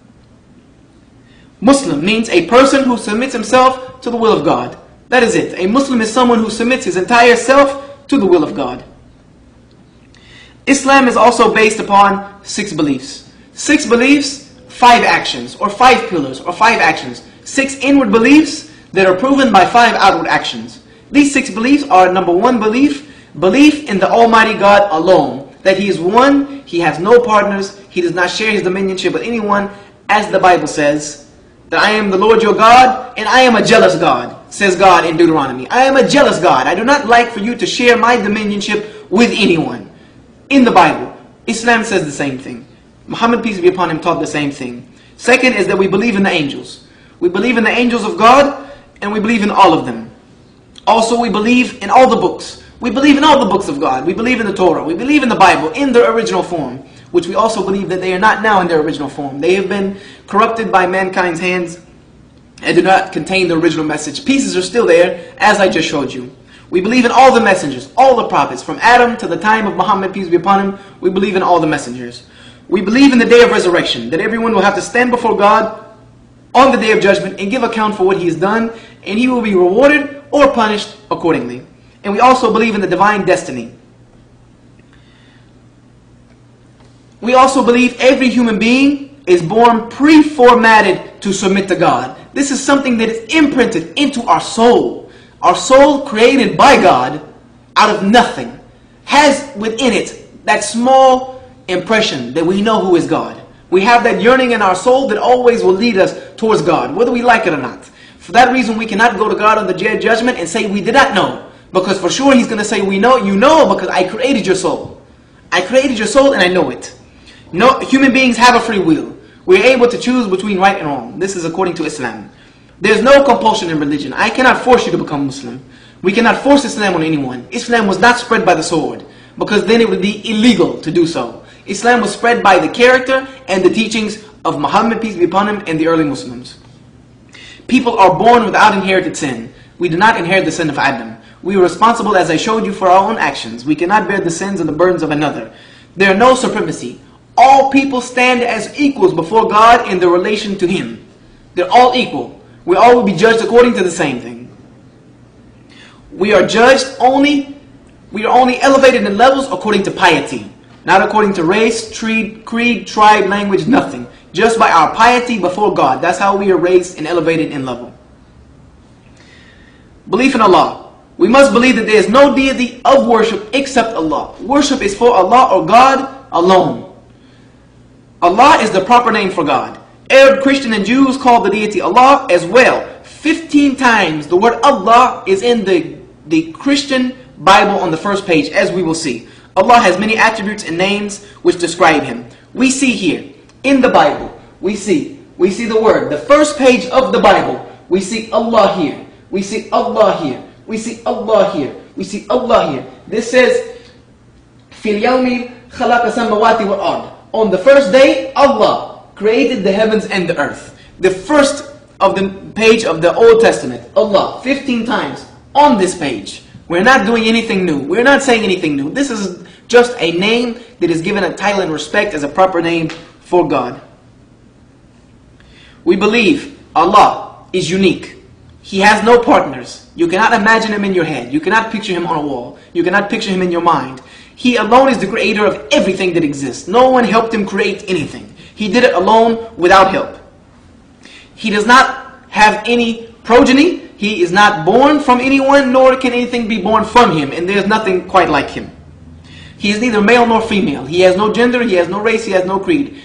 Muslim means a person who submits himself to the will of God. That is it. A Muslim is someone who submits his entire self to the will of God. Islam is also based upon six beliefs. Six beliefs, five actions, or five pillars, or five actions. Six inward beliefs that are proven by five outward actions. These six beliefs are: number one belief, belief in the Almighty God alone. That He is one, He has no partners, He does not share His dominionship with anyone, as the Bible says. That I am the Lord your God, and I am a jealous God, says God in Deuteronomy. I am a jealous God. I do not like for you to share my dominionship with anyone. In the Bible, Islam says the same thing. Muhammad, peace be upon him, taught the same thing. Second is that we believe in the angels. We believe in the angels of God, and we believe in all of them. Also, we believe in all the books. We believe in all the books of God. We believe in the Torah. We believe in the Bible in their original form, which we also believe that they are not now in their original form. They have been corrupted by mankind's hands and do not contain the original message. Pieces are still there, as I just showed you. We believe in all the messengers, all the prophets, from Adam to the time of Muhammad, peace be upon him. We believe in all the messengers. We believe in the day of resurrection, that everyone will have to stand before God on the day of judgment and give account for what he has done, and he will be rewarded or punished accordingly. And we also believe in the divine destiny. We also believe every human being is born pre-formatted to submit to God. This is something that is imprinted into our soul. Our soul, created by God out of nothing, has within it that small impression that we know who is God. We have that yearning in our soul that always will lead us towards God, whether we like it or not. For that reason, we cannot go to God on the day of judgment and say we did not know. Because for sure He's going to say, we know, you know, because I created your soul. I created your soul and I know it. No, human beings have a free will. We are able to choose between right and wrong. This is according to Islam. There's no compulsion in religion. I cannot force you to become Muslim. We cannot force Islam on anyone. Islam was not spread by the sword, because then it would be illegal to do so. Islam was spread by the character and the teachings of Muhammad, peace be upon him, and the early Muslims. People are born without inherited sin. We do not inherit the sin of Adam. We are responsible, as I showed you, for our own actions. We cannot bear the sins and the burdens of another. There are no supremacy. All people stand as equals before God in their relation to Him. They're all equal. We all will be judged according to the same thing. We are judged only, we are only elevated in levels according to piety. Not according to race, creed, creed, tribe, language, nothing. Just by our piety before God. That's how we are raised and elevated in level. Belief in Allah. We must believe that there is no deity of worship except Allah. Worship is for Allah or God alone. Allah is the proper name for God. Arab, Christian, and Jews call the deity Allah as well. Fifteen times the word Allah is in the, the Christian Bible on the first page, as we will see. Allah has many attributes and names which describe Him. We see here, in the Bible, we see, we see the word, the first page of the Bible, we see Allah here. We see Allah here. We see Allah here. We see Allah here. This says, فِي الْيَوْمِ خَلَقَ سَمَوَاتِ وَالْأَرْضِ. On the first day, Allah created the heavens and the earth. The first of the page of the Old Testament, Allah, fifteen times on this page. We're not doing anything new. We're not saying anything new. This is just a name that is given a title and respect as a proper name for God. We believe Allah is unique. He has no partners. You cannot imagine Him in your head. You cannot picture Him on a wall. You cannot picture Him in your mind. He alone is the creator of everything that exists. No one helped Him create anything. He did it alone without help. He does not have any progeny. He is not born from anyone, nor can anything be born from Him. And there's nothing quite like Him. He is neither male nor female. He has no gender, He has no race, He has no creed.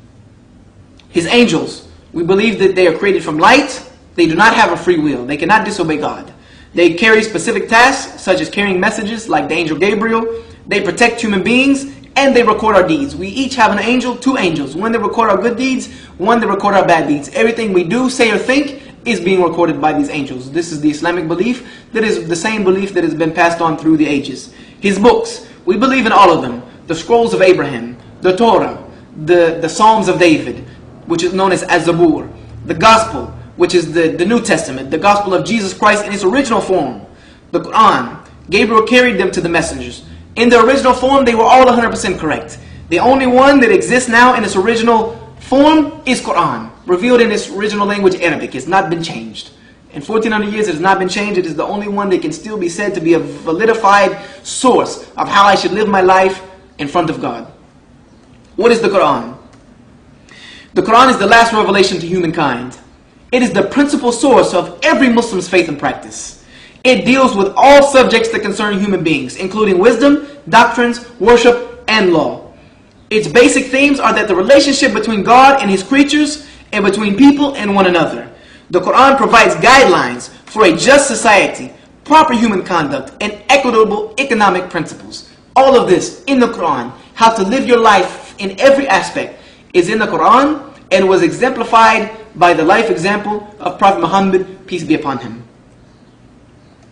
His angels, we believe that they are created from light. They do not have a free will. They cannot disobey God. They carry specific tasks, such as carrying messages like the angel Gabriel. They protect human beings, and they record our deeds. We each have an angel, two angels. One that record our good deeds, one that record our bad deeds. Everything we do, say, or think is being recorded by these angels. This is the Islamic belief. That is the same belief that has been passed on through the ages. His books, we believe in all of them. The scrolls of Abraham, the Torah, the, the Psalms of David, which is known as Az-Zabur, the Gospel, which is the, the New Testament, the Gospel of Jesus Christ in its original form, the Quran. Gabriel carried them to the messengers. In their original form, they were all one hundred percent correct. The only one that exists now in its original form is Quran, revealed in its original language, Arabic. It's not been changed. In fourteen hundred years, it has not been changed. It is the only one that can still be said to be a validified source of how I should live my life in front of God. What is the Quran? The Quran is the last revelation to humankind. It is the principal source of every Muslim's faith and practice. It deals with all subjects that concern human beings, including wisdom, doctrines, worship, and law. Its basic themes are that the relationship between God and His creatures and between people and one another. The Quran provides guidelines for a just society, proper human conduct, and equitable economic principles. All of this in the Quran, how to live your life in every aspect, is in the Quran and was exemplified by the life example of Prophet Muhammad, peace be upon him.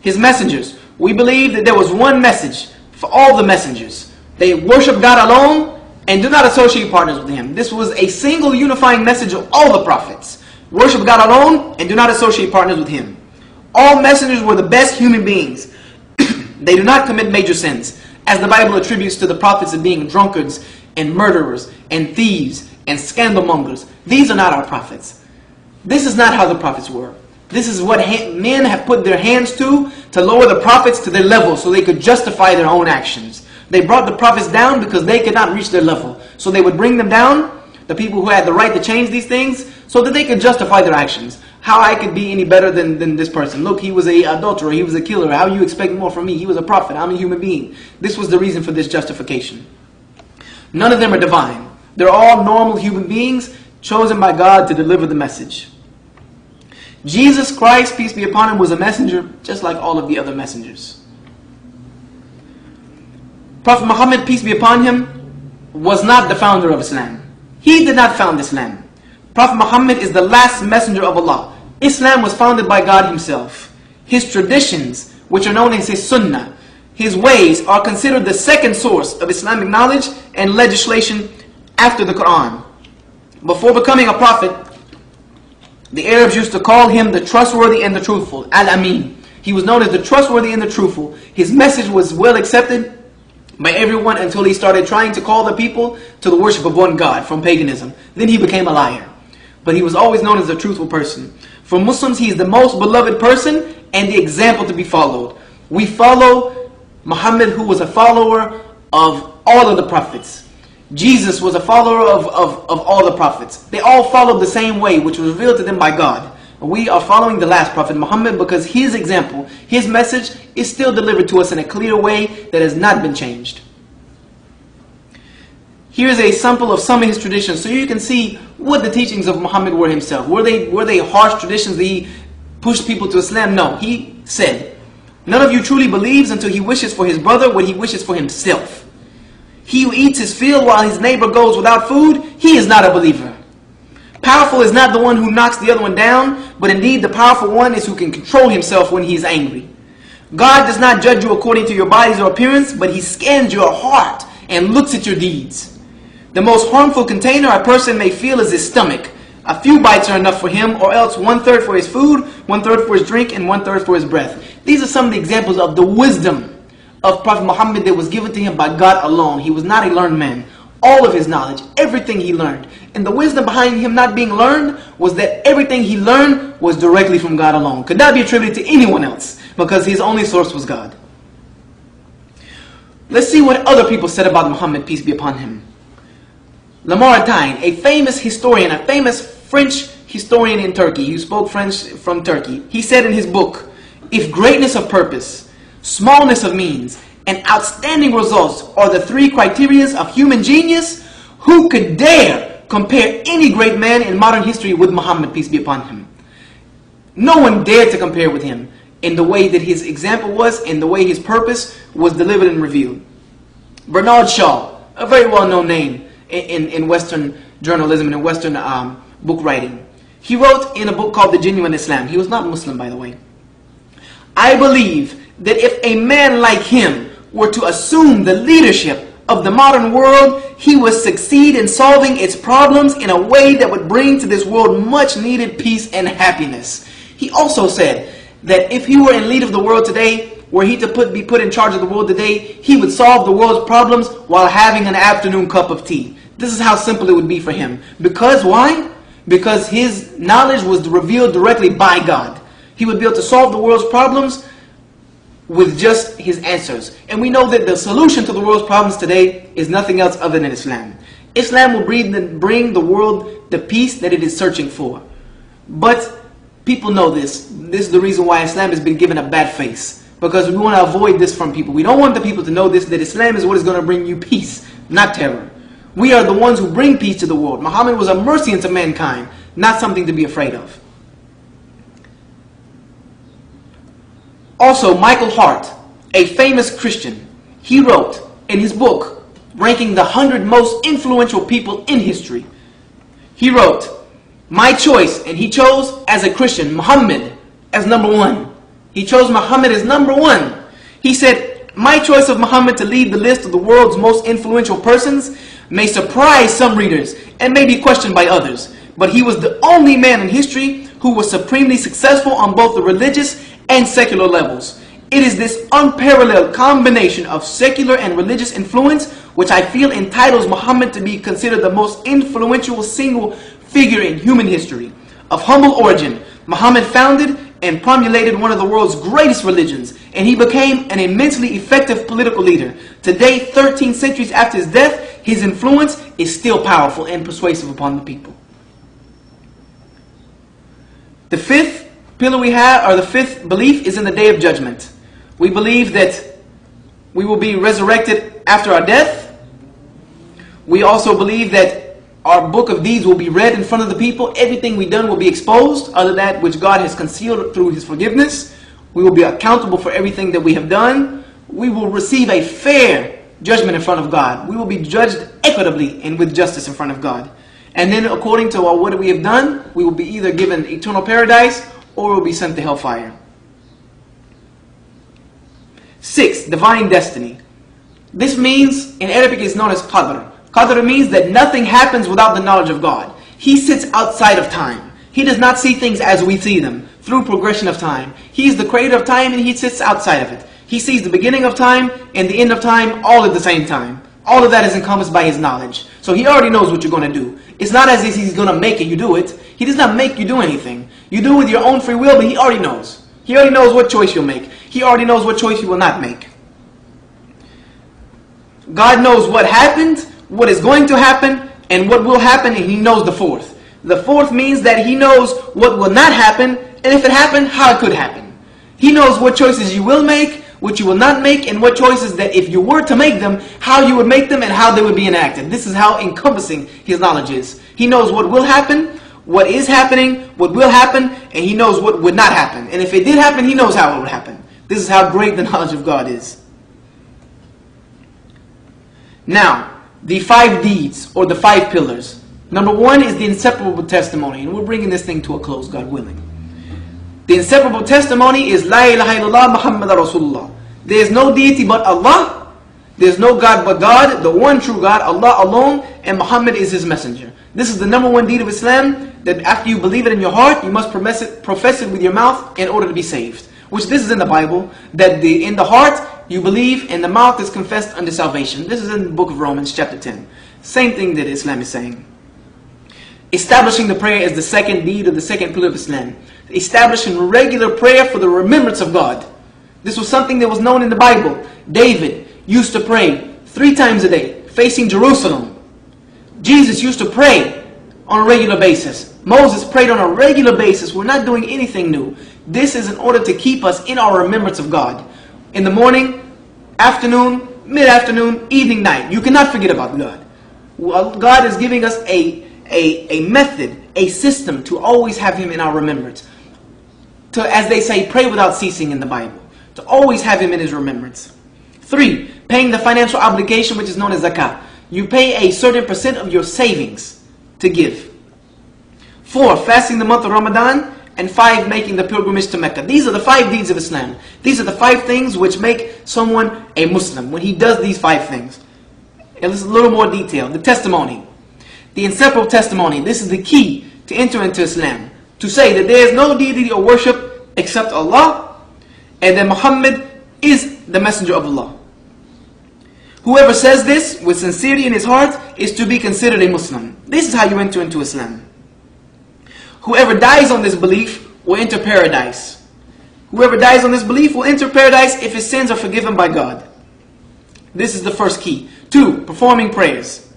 His messengers. We believe that there was one message for all the messengers. They worship God alone and do not associate partners with Him. This was a single unifying message of all the prophets. Worship God alone and do not associate partners with Him. All messengers were the best human beings. They do not commit major sins, as the Bible attributes to the prophets of being drunkards and murderers and thieves and scandalmongers. These are not our prophets. This is not how the prophets were. This is what men have put their hands to to lower the prophets to their level so they could justify their own actions. They brought the prophets down because they could not reach their level. So they would bring them down, the people who had the right to change these things, so that they could justify their actions. How I could be any better than, than this person. Look, he was a adulterer, he was a killer. How you expect more from me? He was a prophet, I'm a human being. This was the reason for this justification. None of them are divine. They're all normal human beings chosen by God to deliver the message. Jesus Christ, peace be upon Him, was a messenger just like all of the other messengers. Prophet Muhammad, peace be upon him, was not the founder of Islam. He did not found Islam. Prophet Muhammad is the last messenger of Allah. Islam was founded by God Himself. His traditions, which are known as His Sunnah, His ways, are considered the second source of Islamic knowledge and legislation after the Quran. Before becoming a prophet, the Arabs used to call him the trustworthy and the truthful, Al-Amin. He was known as the trustworthy and the truthful. His message was well accepted by everyone until he started trying to call the people to the worship of one God from paganism. Then he became a liar. But he was always known as a truthful person. For Muslims, he is the most beloved person and the example to be followed. We follow Muhammad, who was a follower of all of the prophets. Jesus was a follower of, of, of all the prophets. They all followed the same way, which was revealed to them by God. We are following the last prophet, Muhammad, because his example, his message, is still delivered to us in a clear way that has not been changed. Here's a sample of some of his traditions, so you can see what the teachings of Muhammad were himself. Were they, were they harsh traditions that he pushed people to Islam? No. He said, none of you truly believes until he wishes for his brother what he wishes for himself. He who eats his fill while his neighbor goes without food, he is not a believer. Powerful is not the one who knocks the other one down, but indeed the powerful one is who can control himself when he is angry. God does not judge you according to your bodies or appearance, but He scans your heart and looks at your deeds. The most harmful container a person may feel is his stomach. A few bites are enough for him, or else one-third for his food, one-third for his drink, and one-third for his breath. These are some of the examples of the wisdom of Prophet Muhammad that was given to him by God alone. He was not a learned man. All of his knowledge, everything he learned, and the wisdom behind him not being learned was that everything he learned was directly from God alone. Could not be attributed to anyone else because his only source was God. Let's see what other people said about Muhammad, peace be upon him. Lamartine, a famous historian, a famous French historian in Turkey, who spoke French from Turkey, he said in his book, if greatness of purpose, smallness of means, and outstanding results are the three criteria of human genius, who could dare compare any great man in modern history with Muhammad, peace be upon him? No one dared to compare with him in the way that his example was, in the way his purpose was delivered and revealed. Bernard Shaw, a very well-known name in, in Western journalism and in Western um, book writing. He wrote in a book called The Genuine Islam. He was not Muslim, by the way. I believe that if a man like him were to assume the leadership of the modern world, he would succeed in solving its problems in a way that would bring to this world much needed peace and happiness. He also said that if he were in lead of the world today, were he to put, be put in charge of the world today, he would solve the world's problems while having an afternoon cup of tea. This is how simple it would be for him. Because why? Because his knowledge was revealed directly by God. He would be able to solve the world's problems with just his answers. And we know that the solution to the world's problems today is nothing else other than Islam. Islam will bring the world the peace that it is searching for. But people know this. This is the reason why Islam has been given a bad face. Because we want to avoid this from people. We don't want the people to know this, that Islam is what is going to bring you peace, not terror. We are the ones who bring peace to the world. Muhammad was a mercy unto mankind, not something to be afraid of. Also, Michael Hart, a famous Christian, he wrote in his book, ranking the one hundred most influential people in history. He wrote, my choice, and he chose as a Christian, Muhammad as number one. He chose Muhammad as number one. He said, my choice of Muhammad to lead the list of the world's most influential persons may surprise some readers and may be questioned by others. But he was the only man in history who was supremely successful on both the religious and secular levels. It is this unparalleled combination of secular and religious influence which I feel entitles Muhammad to be considered the most influential single figure in human history. Of humble origin, Muhammad founded and promulgated one of the world's greatest religions, and he became an immensely effective political leader. Today, thirteen centuries after his death, his influence is still powerful and persuasive upon the people. The fifth pillar we have, or the fifth belief, is in the Day of Judgment. We believe that we will be resurrected after our death. We also believe that our book of deeds will be read in front of the people. Everything we've done will be exposed, other than that which God has concealed through His forgiveness. We will be accountable for everything that we have done. We will receive a fair judgment in front of God. We will be judged equitably and with justice in front of God. And then according to what we have done, we will be either given eternal paradise or we will be sent to hellfire. Six, divine destiny. This means, in Arabic, is known as qadr. Qadr means that nothing happens without the knowledge of God. He sits outside of time. He does not see things as we see them, through progression of time. He is the creator of time and He sits outside of it. He sees the beginning of time and the end of time all at the same time. All of that is encompassed by His knowledge. So He already knows what you're going to do. It's not as if He's going to make it, you do it. He does not make you do anything. You do it with your own free will, but He already knows. He already knows what choice you'll make. He already knows what choice you will not make. God knows what happened, what is going to happen, and what will happen, and He knows the fourth. The fourth means that He knows what will not happen, and if it happened, how it could happen. He knows what choices you will make, what you will not make, and what choices that if you were to make them, how you would make them and how they would be enacted. This is how encompassing His knowledge is. He knows what will happen, what is happening, what will happen, and He knows what would not happen. And if it did happen, He knows how it would happen. This is how great the knowledge of God is. Now, the five deeds, or the five pillars. Number one is the inseparable testimony, and we're bringing this thing to a close, God willing. The inseparable testimony is La ilaha illallah Muhammad Rasulullah. There is no deity but Allah. There is no God but God, the one true God, Allah alone, and Muhammad is His messenger. This is the number one deed of Islam, that after you believe it in your heart, you must profess it, profess it with your mouth in order to be saved. Which this is in the Bible, that the, in the heart you believe and the mouth is confessed unto salvation. This is in the book of Romans chapter ten. Same thing that Islam is saying. Establishing the prayer is the second deed of the second pillar of Islam. Establishing regular prayer for the remembrance of God. This was something that was known in the Bible. David used to pray three times a day, facing Jerusalem. Jesus used to pray on a regular basis. Moses prayed on a regular basis. We're not doing anything new. This is in order to keep us in our remembrance of God. In the morning, afternoon, mid-afternoon, evening, night. You cannot forget about God. God is giving us a, a, a method, a system to always have Him in our remembrance. To, as they say, pray without ceasing in the Bible. To always have Him in His remembrance. Three, paying the financial obligation which is known as zakah. You pay a certain percent of your savings to give. Four, fasting the month of Ramadan. And five, making the pilgrimage to Mecca. These are the five deeds of Islam. These are the five things which make someone a Muslim when he does these five things. And this is a little more detail. The testimony. The inseparable testimony. This is the key to enter into Islam. To say that there is no deity or worship except Allah, and that Muhammad is the messenger of Allah. Whoever says this with sincerity in his heart is to be considered a Muslim. This is how you enter into Islam. Whoever dies on this belief will enter paradise. Whoever dies on this belief will enter paradise if his sins are forgiven by God. This is the first key. Two, performing prayers.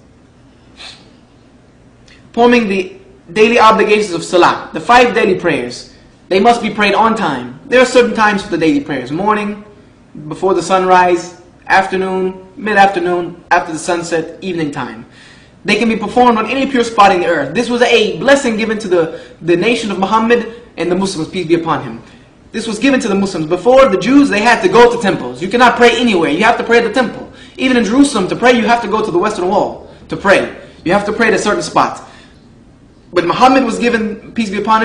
Performing the daily obligations of Salah. The five daily prayers. They must be prayed on time. There are certain times for the daily prayers. Morning, before the sunrise, afternoon, mid-afternoon, after the sunset, evening time. They can be performed on any pure spot in the earth. This was a blessing given to the, the nation of Muhammad and the Muslims, peace be upon him. This was given to the Muslims. Before, the Jews, they had to go to temples. You cannot pray anywhere. You have to pray at the temple. Even in Jerusalem, to pray, you have to go to the Western Wall to pray. You have to pray at a certain spot. But Muhammad was given, peace be upon him,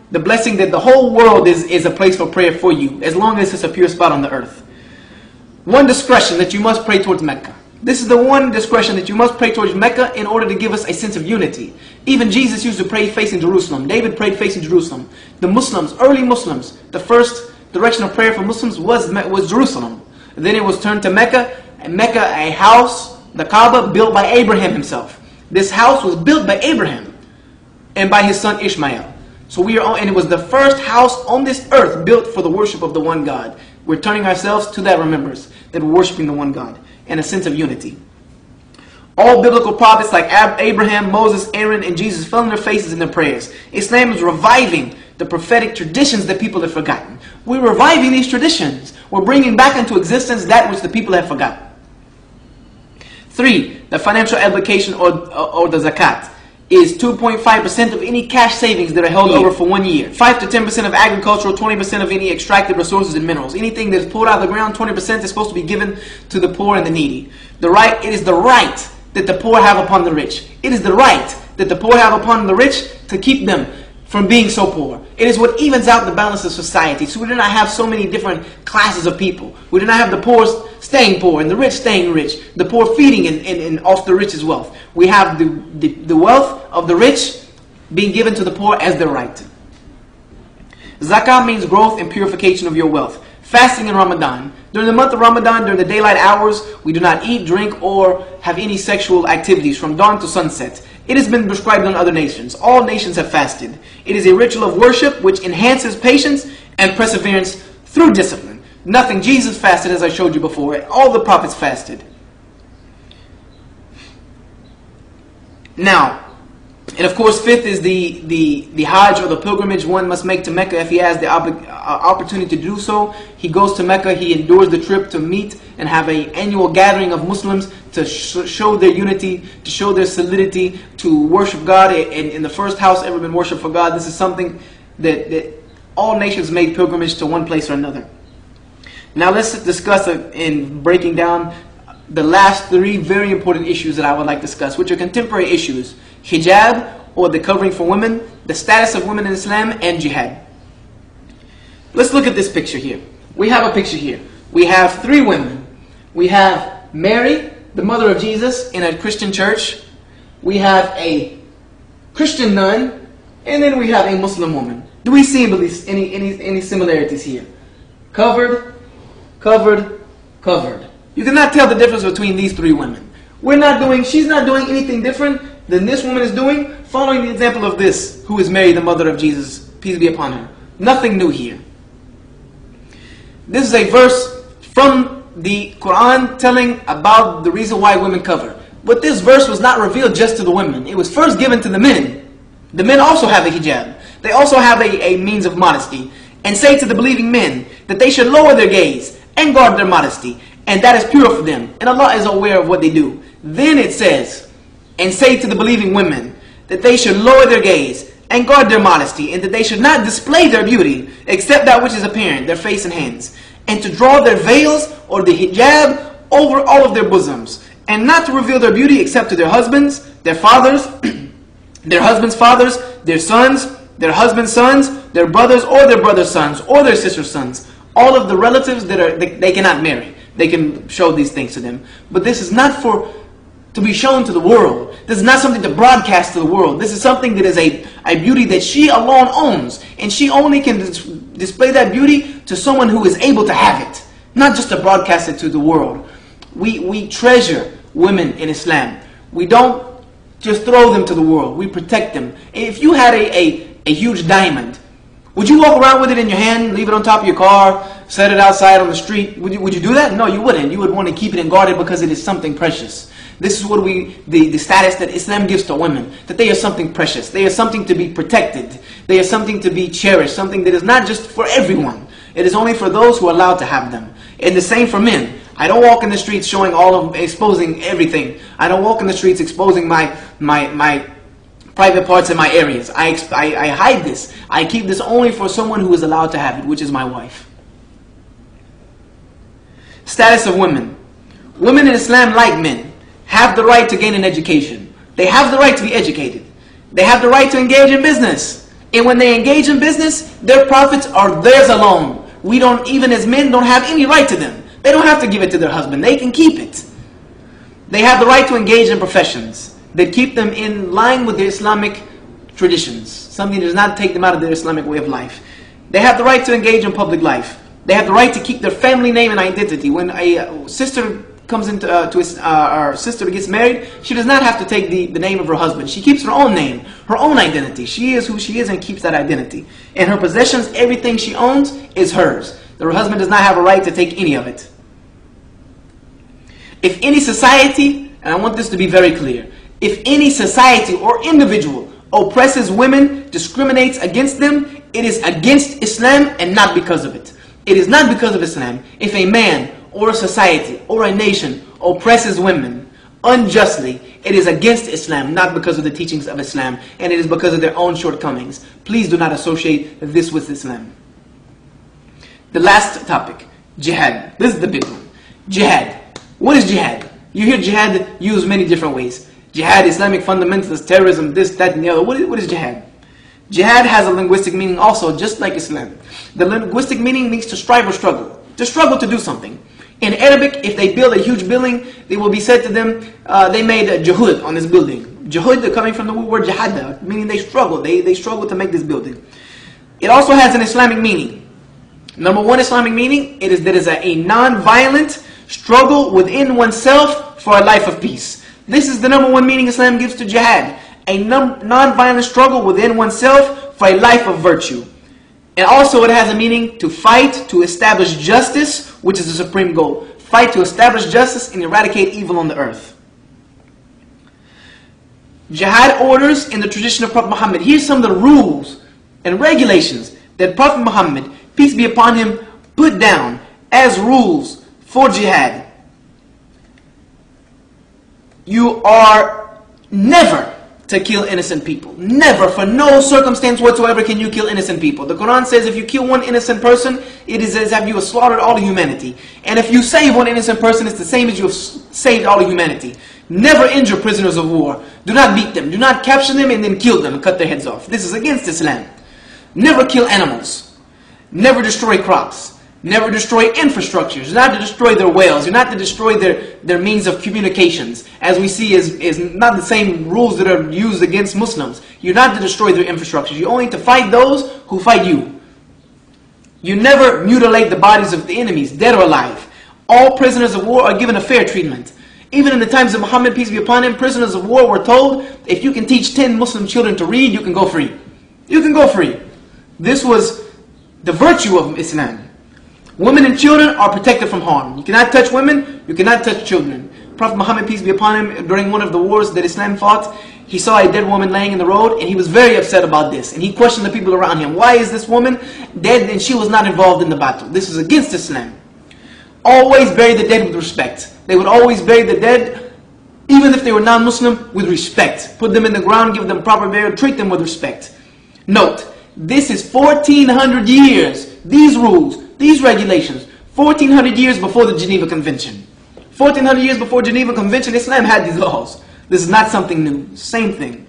The blessing that the whole world is, is a place for prayer for you, as long as it's a pure spot on the earth. One discretion that you must pray towards Mecca. This is the one discretion that you must pray towards Mecca in order to give us a sense of unity. Even Jesus used to pray facing Jerusalem. David prayed facing Jerusalem. The Muslims, early Muslims, the first direction of prayer for Muslims was, was Jerusalem. Then it was turned to Mecca. And Mecca, a house, the Kaaba, built by Abraham himself. This house was built by Abraham and by his son Ishmael. So we are on, and it was the first house on this earth built for the worship of the one God. We're turning ourselves to that remembrance, that we're worshiping the one God, and a sense of unity. All biblical prophets like Abraham, Moses, Aaron, and Jesus fell on their faces in their prayers. Islam is reviving the prophetic traditions that people have forgotten. We're reviving these traditions. We're bringing back into existence that which the people have forgotten. Three, the financial application or, or the zakat is two point five percent of any cash savings that are held over for one year. five to ten percent of agricultural, twenty percent of any extracted resources and minerals. Anything that's pulled out of the ground, twenty percent is supposed to be given to the poor and the needy. The right, it is the right that the poor have upon the rich. It is the right that the poor have upon the rich to keep them from being so poor. It is what evens out the balance of society. So we do not have so many different classes of people. We do not have the poor staying poor and the rich staying rich. The poor feeding and, and, and off the rich's wealth. We have the, the, the wealth of the rich being given to the poor as their right. Zakah means growth and purification of your wealth. Fasting in Ramadan. During the month of Ramadan, during the daylight hours, we do not eat, drink, or have any sexual activities from dawn to sunset. It has been prescribed in other nations. All nations have fasted. It is a ritual of worship which enhances patience and perseverance through discipline. Nothing. Jesus fasted, as I showed you before. All the prophets fasted. Now, and of course, fifth is the, the, the Hajj or the pilgrimage one must make to Mecca if he has the ob- uh, opportunity to do so. He goes to Mecca, he endures the trip to meet and have an annual gathering of Muslims to sh- show their unity, to show their solidity, to worship God in, in the first house ever been worshipped for God. This is something that, that all nations made pilgrimage to one place or another. Now let's discuss uh, in breaking down the last three very important issues that I would like to discuss, which are contemporary issues. Hijab, or the covering for women, the status of women in Islam, and jihad. Let's look at this picture here. We have a picture here. We have three women. We have Mary, the mother of Jesus, in a Christian church. We have a Christian nun, and then we have a Muslim woman. Do we see any, any, any similarities here? Covered, covered, covered. You cannot tell the difference between these three women. We're not doing, she's not doing anything different than this woman is doing, following the example of this, who is Mary, the mother of Jesus, peace be upon her. Nothing new here. This is a verse from the Quran telling about the reason why women cover. But this verse was not revealed just to the women. It was first given to the men. The men also have a hijab. They also have a, a means of modesty. And say to the believing men that they should lower their gaze and guard their modesty. And that is pure for them. And Allah is aware of what they do. Then it says, and say to the believing women that they should lower their gaze and guard their modesty, and that they should not display their beauty except that which is apparent, their face and hands, and to draw their veils or the hijab over all of their bosoms, and not to reveal their beauty except to their husbands, their fathers, their husbands' fathers, their sons, their husbands' sons, their brothers or their brothers' sons, or their sisters' sons, all of the relatives that are they, they cannot marry. They can show these things to them. But this is not for to be shown to the world. This is not something to broadcast to the world. This is something that is a, a beauty that she alone owns. And she only can dis- display that beauty to someone who is able to have it. Not just to broadcast it to the world. We, we treasure women in Islam. We don't just throw them to the world. We protect them. If you had a, a, a huge diamond, would you walk around with it in your hand, leave it on top of your car, set it outside on the street? Would you, would you do that? No, you wouldn't. You would want to keep it and guard it because it is something precious. This is what we, the, the status that Islam gives to women, that they are something precious. They are something to be protected. They are something to be cherished, something that is not just for everyone. It is only for those who are allowed to have them. And the same for men. I don't walk in the streets showing all of, exposing everything. I don't walk in the streets exposing my, my, my private parts in my areas. I, I, I hide this. I keep this only for someone who is allowed to have it, which is my wife. Status of women. Women in Islam, like men, have the right to gain an education. They have the right to be educated. They have the right to engage in business. And when they engage in business, their profits are theirs alone. We don't, even as men, don't have any right to them. They don't have to give it to their husband. They can keep it. They have the right to engage in professions that keep them in line with their Islamic traditions. Something that does not take them out of their Islamic way of life. They have the right to engage in public life. They have the right to keep their family name and identity. When a sister comes into uh, to his, uh, our sister gets married, she does not have to take the, the name of her husband. She keeps her own name, her own identity. She is who she is and keeps that identity. And her possessions, everything she owns, is hers. Her husband does not have a right to take any of it. If any society, and I want this to be very clear, if any society or individual oppresses women, discriminates against them, it is against Islam and not because of it. It is not because of Islam. If a man or a society or a nation oppresses women unjustly, it is against Islam, not because of the teachings of Islam, and it is because of their own shortcomings. Please do not associate this with Islam. The last topic, jihad. This is the big one. Jihad. What is jihad? You hear jihad used many different ways. Jihad, Islamic fundamentalist, terrorism, this, that, and the other. What is, what is jihad? Jihad has a linguistic meaning also, just like Islam. The linguistic meaning means to strive or struggle. To struggle to do something. In Arabic, if they build a huge building, it will be said to them, uh, they made a juhud on this building. Juhud coming from the word jihad, meaning they struggled. They, they struggled to make this building. It also has an Islamic meaning. Number one Islamic meaning, it is that it is a, a non-violent struggle within oneself for a life of peace. This is the number one meaning Islam gives to jihad. A non-violent struggle within oneself for a life of virtue. And also it has a meaning to fight, to establish justice, which is the supreme goal. Fight to establish justice and eradicate evil on the earth. Jihad orders in the tradition of Prophet Muhammad. Here's some of the rules and regulations that Prophet Muhammad, peace be upon him, put down as rules for jihad. You are never to kill innocent people. Never, for no circumstance whatsoever can you kill innocent people. The Quran says if you kill one innocent person, it is as if you have slaughtered all of humanity. And if you save one innocent person, it's the same as you have saved all of humanity. Never injure prisoners of war. Do not beat them. Do not capture them and then kill them and cut their heads off. This is against Islam. Never kill animals. Never destroy crops. Never destroy infrastructures. You're not to destroy their wells. You're not to destroy their, their means of communications. As we see is, is not the same rules that are used against Muslims. You're not to destroy their infrastructures. You're only to fight those who fight you. You never mutilate the bodies of the enemies, dead or alive. All prisoners of war are given a fair treatment. Even in the times of Muhammad, peace be upon him, prisoners of war were told, if you can teach ten Muslim children to read, you can go free. You can go free. This was the virtue of Islam. Women and children are protected from harm. You cannot touch women, you cannot touch children. Prophet Muhammad, peace be upon him, during one of the wars that Islam fought, he saw a dead woman laying in the road, and he was very upset about this. And he questioned the people around him, why is this woman dead and she was not involved in the battle? This is against Islam. Always bury the dead with respect. They would always bury the dead, even if they were non-Muslim, with respect. Put them in the ground, give them proper burial, treat them with respect. Note, this is fourteen hundred years, these rules, these regulations, fourteen hundred years before the Geneva Convention. fourteen hundred years before Geneva Convention, Islam had these laws. This is not something new. Same thing.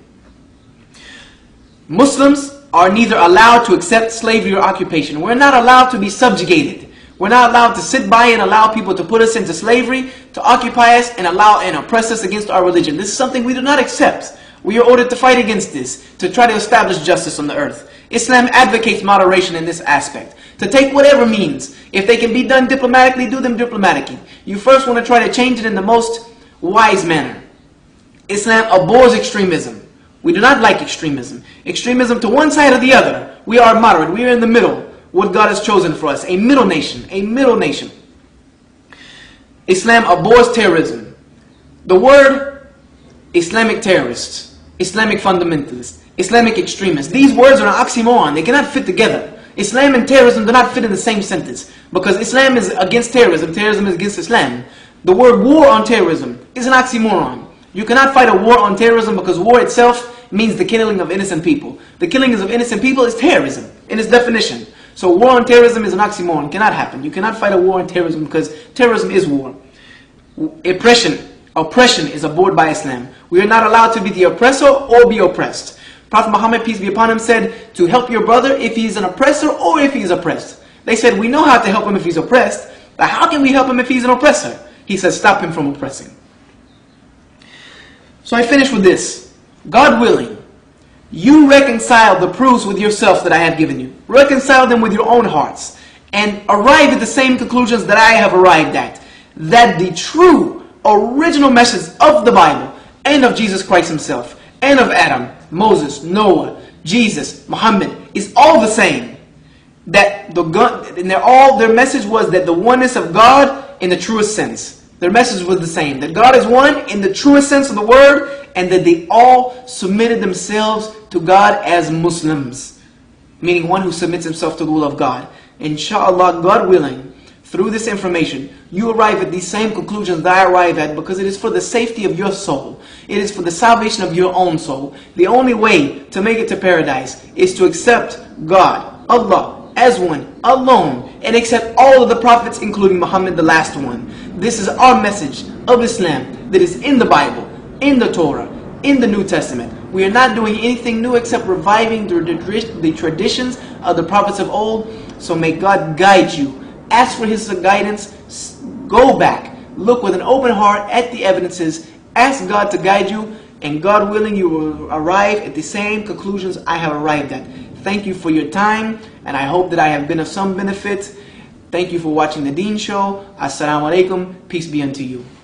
Muslims are neither allowed to accept slavery or occupation. We're not allowed to be subjugated. We're not allowed to sit by and allow people to put us into slavery, to occupy us and allow and oppress us against our religion. This is something we do not accept. We are ordered to fight against this, to try to establish justice on the earth. Islam advocates moderation in this aspect. To take whatever means. If they can be done diplomatically, do them diplomatically. You first want to try to change it in the most wise manner. Islam abhors extremism. We do not like extremism. Extremism to one side or the other. We are moderate. We are in the middle. What God has chosen for us. A middle nation. A middle nation. Islam abhors terrorism. The word Islamic terrorists, Islamic fundamentalists, Islamic extremists, these words are an oxymoron. They cannot fit together. Islam and terrorism do not fit in the same sentence. Because Islam is against terrorism, terrorism is against Islam. The word war on terrorism is an oxymoron. You cannot fight a war on terrorism because war itself means the killing of innocent people. The killing of innocent people is terrorism in its definition. So war on terrorism is an oxymoron. It cannot happen. You cannot fight a war on terrorism because terrorism is war. Oppression, oppression is abhorred by Islam. We are not allowed to be the oppressor or be oppressed. Prophet Muhammad, peace be upon him, said to help your brother if he's an oppressor or if he's oppressed. They said, we know how to help him if he's oppressed, but how can we help him if he's an oppressor? He said, stop him from oppressing. So I finish with this. God willing, you reconcile the proofs with yourself that I have given you. Reconcile them with your own hearts and arrive at the same conclusions that I have arrived at. That the true, original message of the Bible and of Jesus Christ himself and of Adam, Moses, Noah, Jesus, Muhammad is all the same. That the God, and they're all, their message was that the oneness of God in the truest sense. Their message was the same. That God is one in the truest sense of the word, and that they all submitted themselves to God as Muslims. Meaning one who submits himself to the will of God. Inshallah, God willing, through this information, you arrive at these same conclusions that I arrive at, because it is for the safety of your soul. It is for the salvation of your own soul. The only way to make it to paradise is to accept God, Allah, as one, alone, and accept all of the prophets, including Muhammad, the last one. This is our message of Islam that is in the Bible, in the Torah, in the New Testament. We are not doing anything new except reviving the, the traditions of the prophets of old. So may God guide you. Ask for his guidance. Go back. Look with an open heart at the evidences. Ask God to guide you. And God willing, you will arrive at the same conclusions I have arrived at. Thank you for your time, and I hope that I have been of some benefit. Thank you for watching the Deen Show. Assalamu alaikum. Peace be unto you.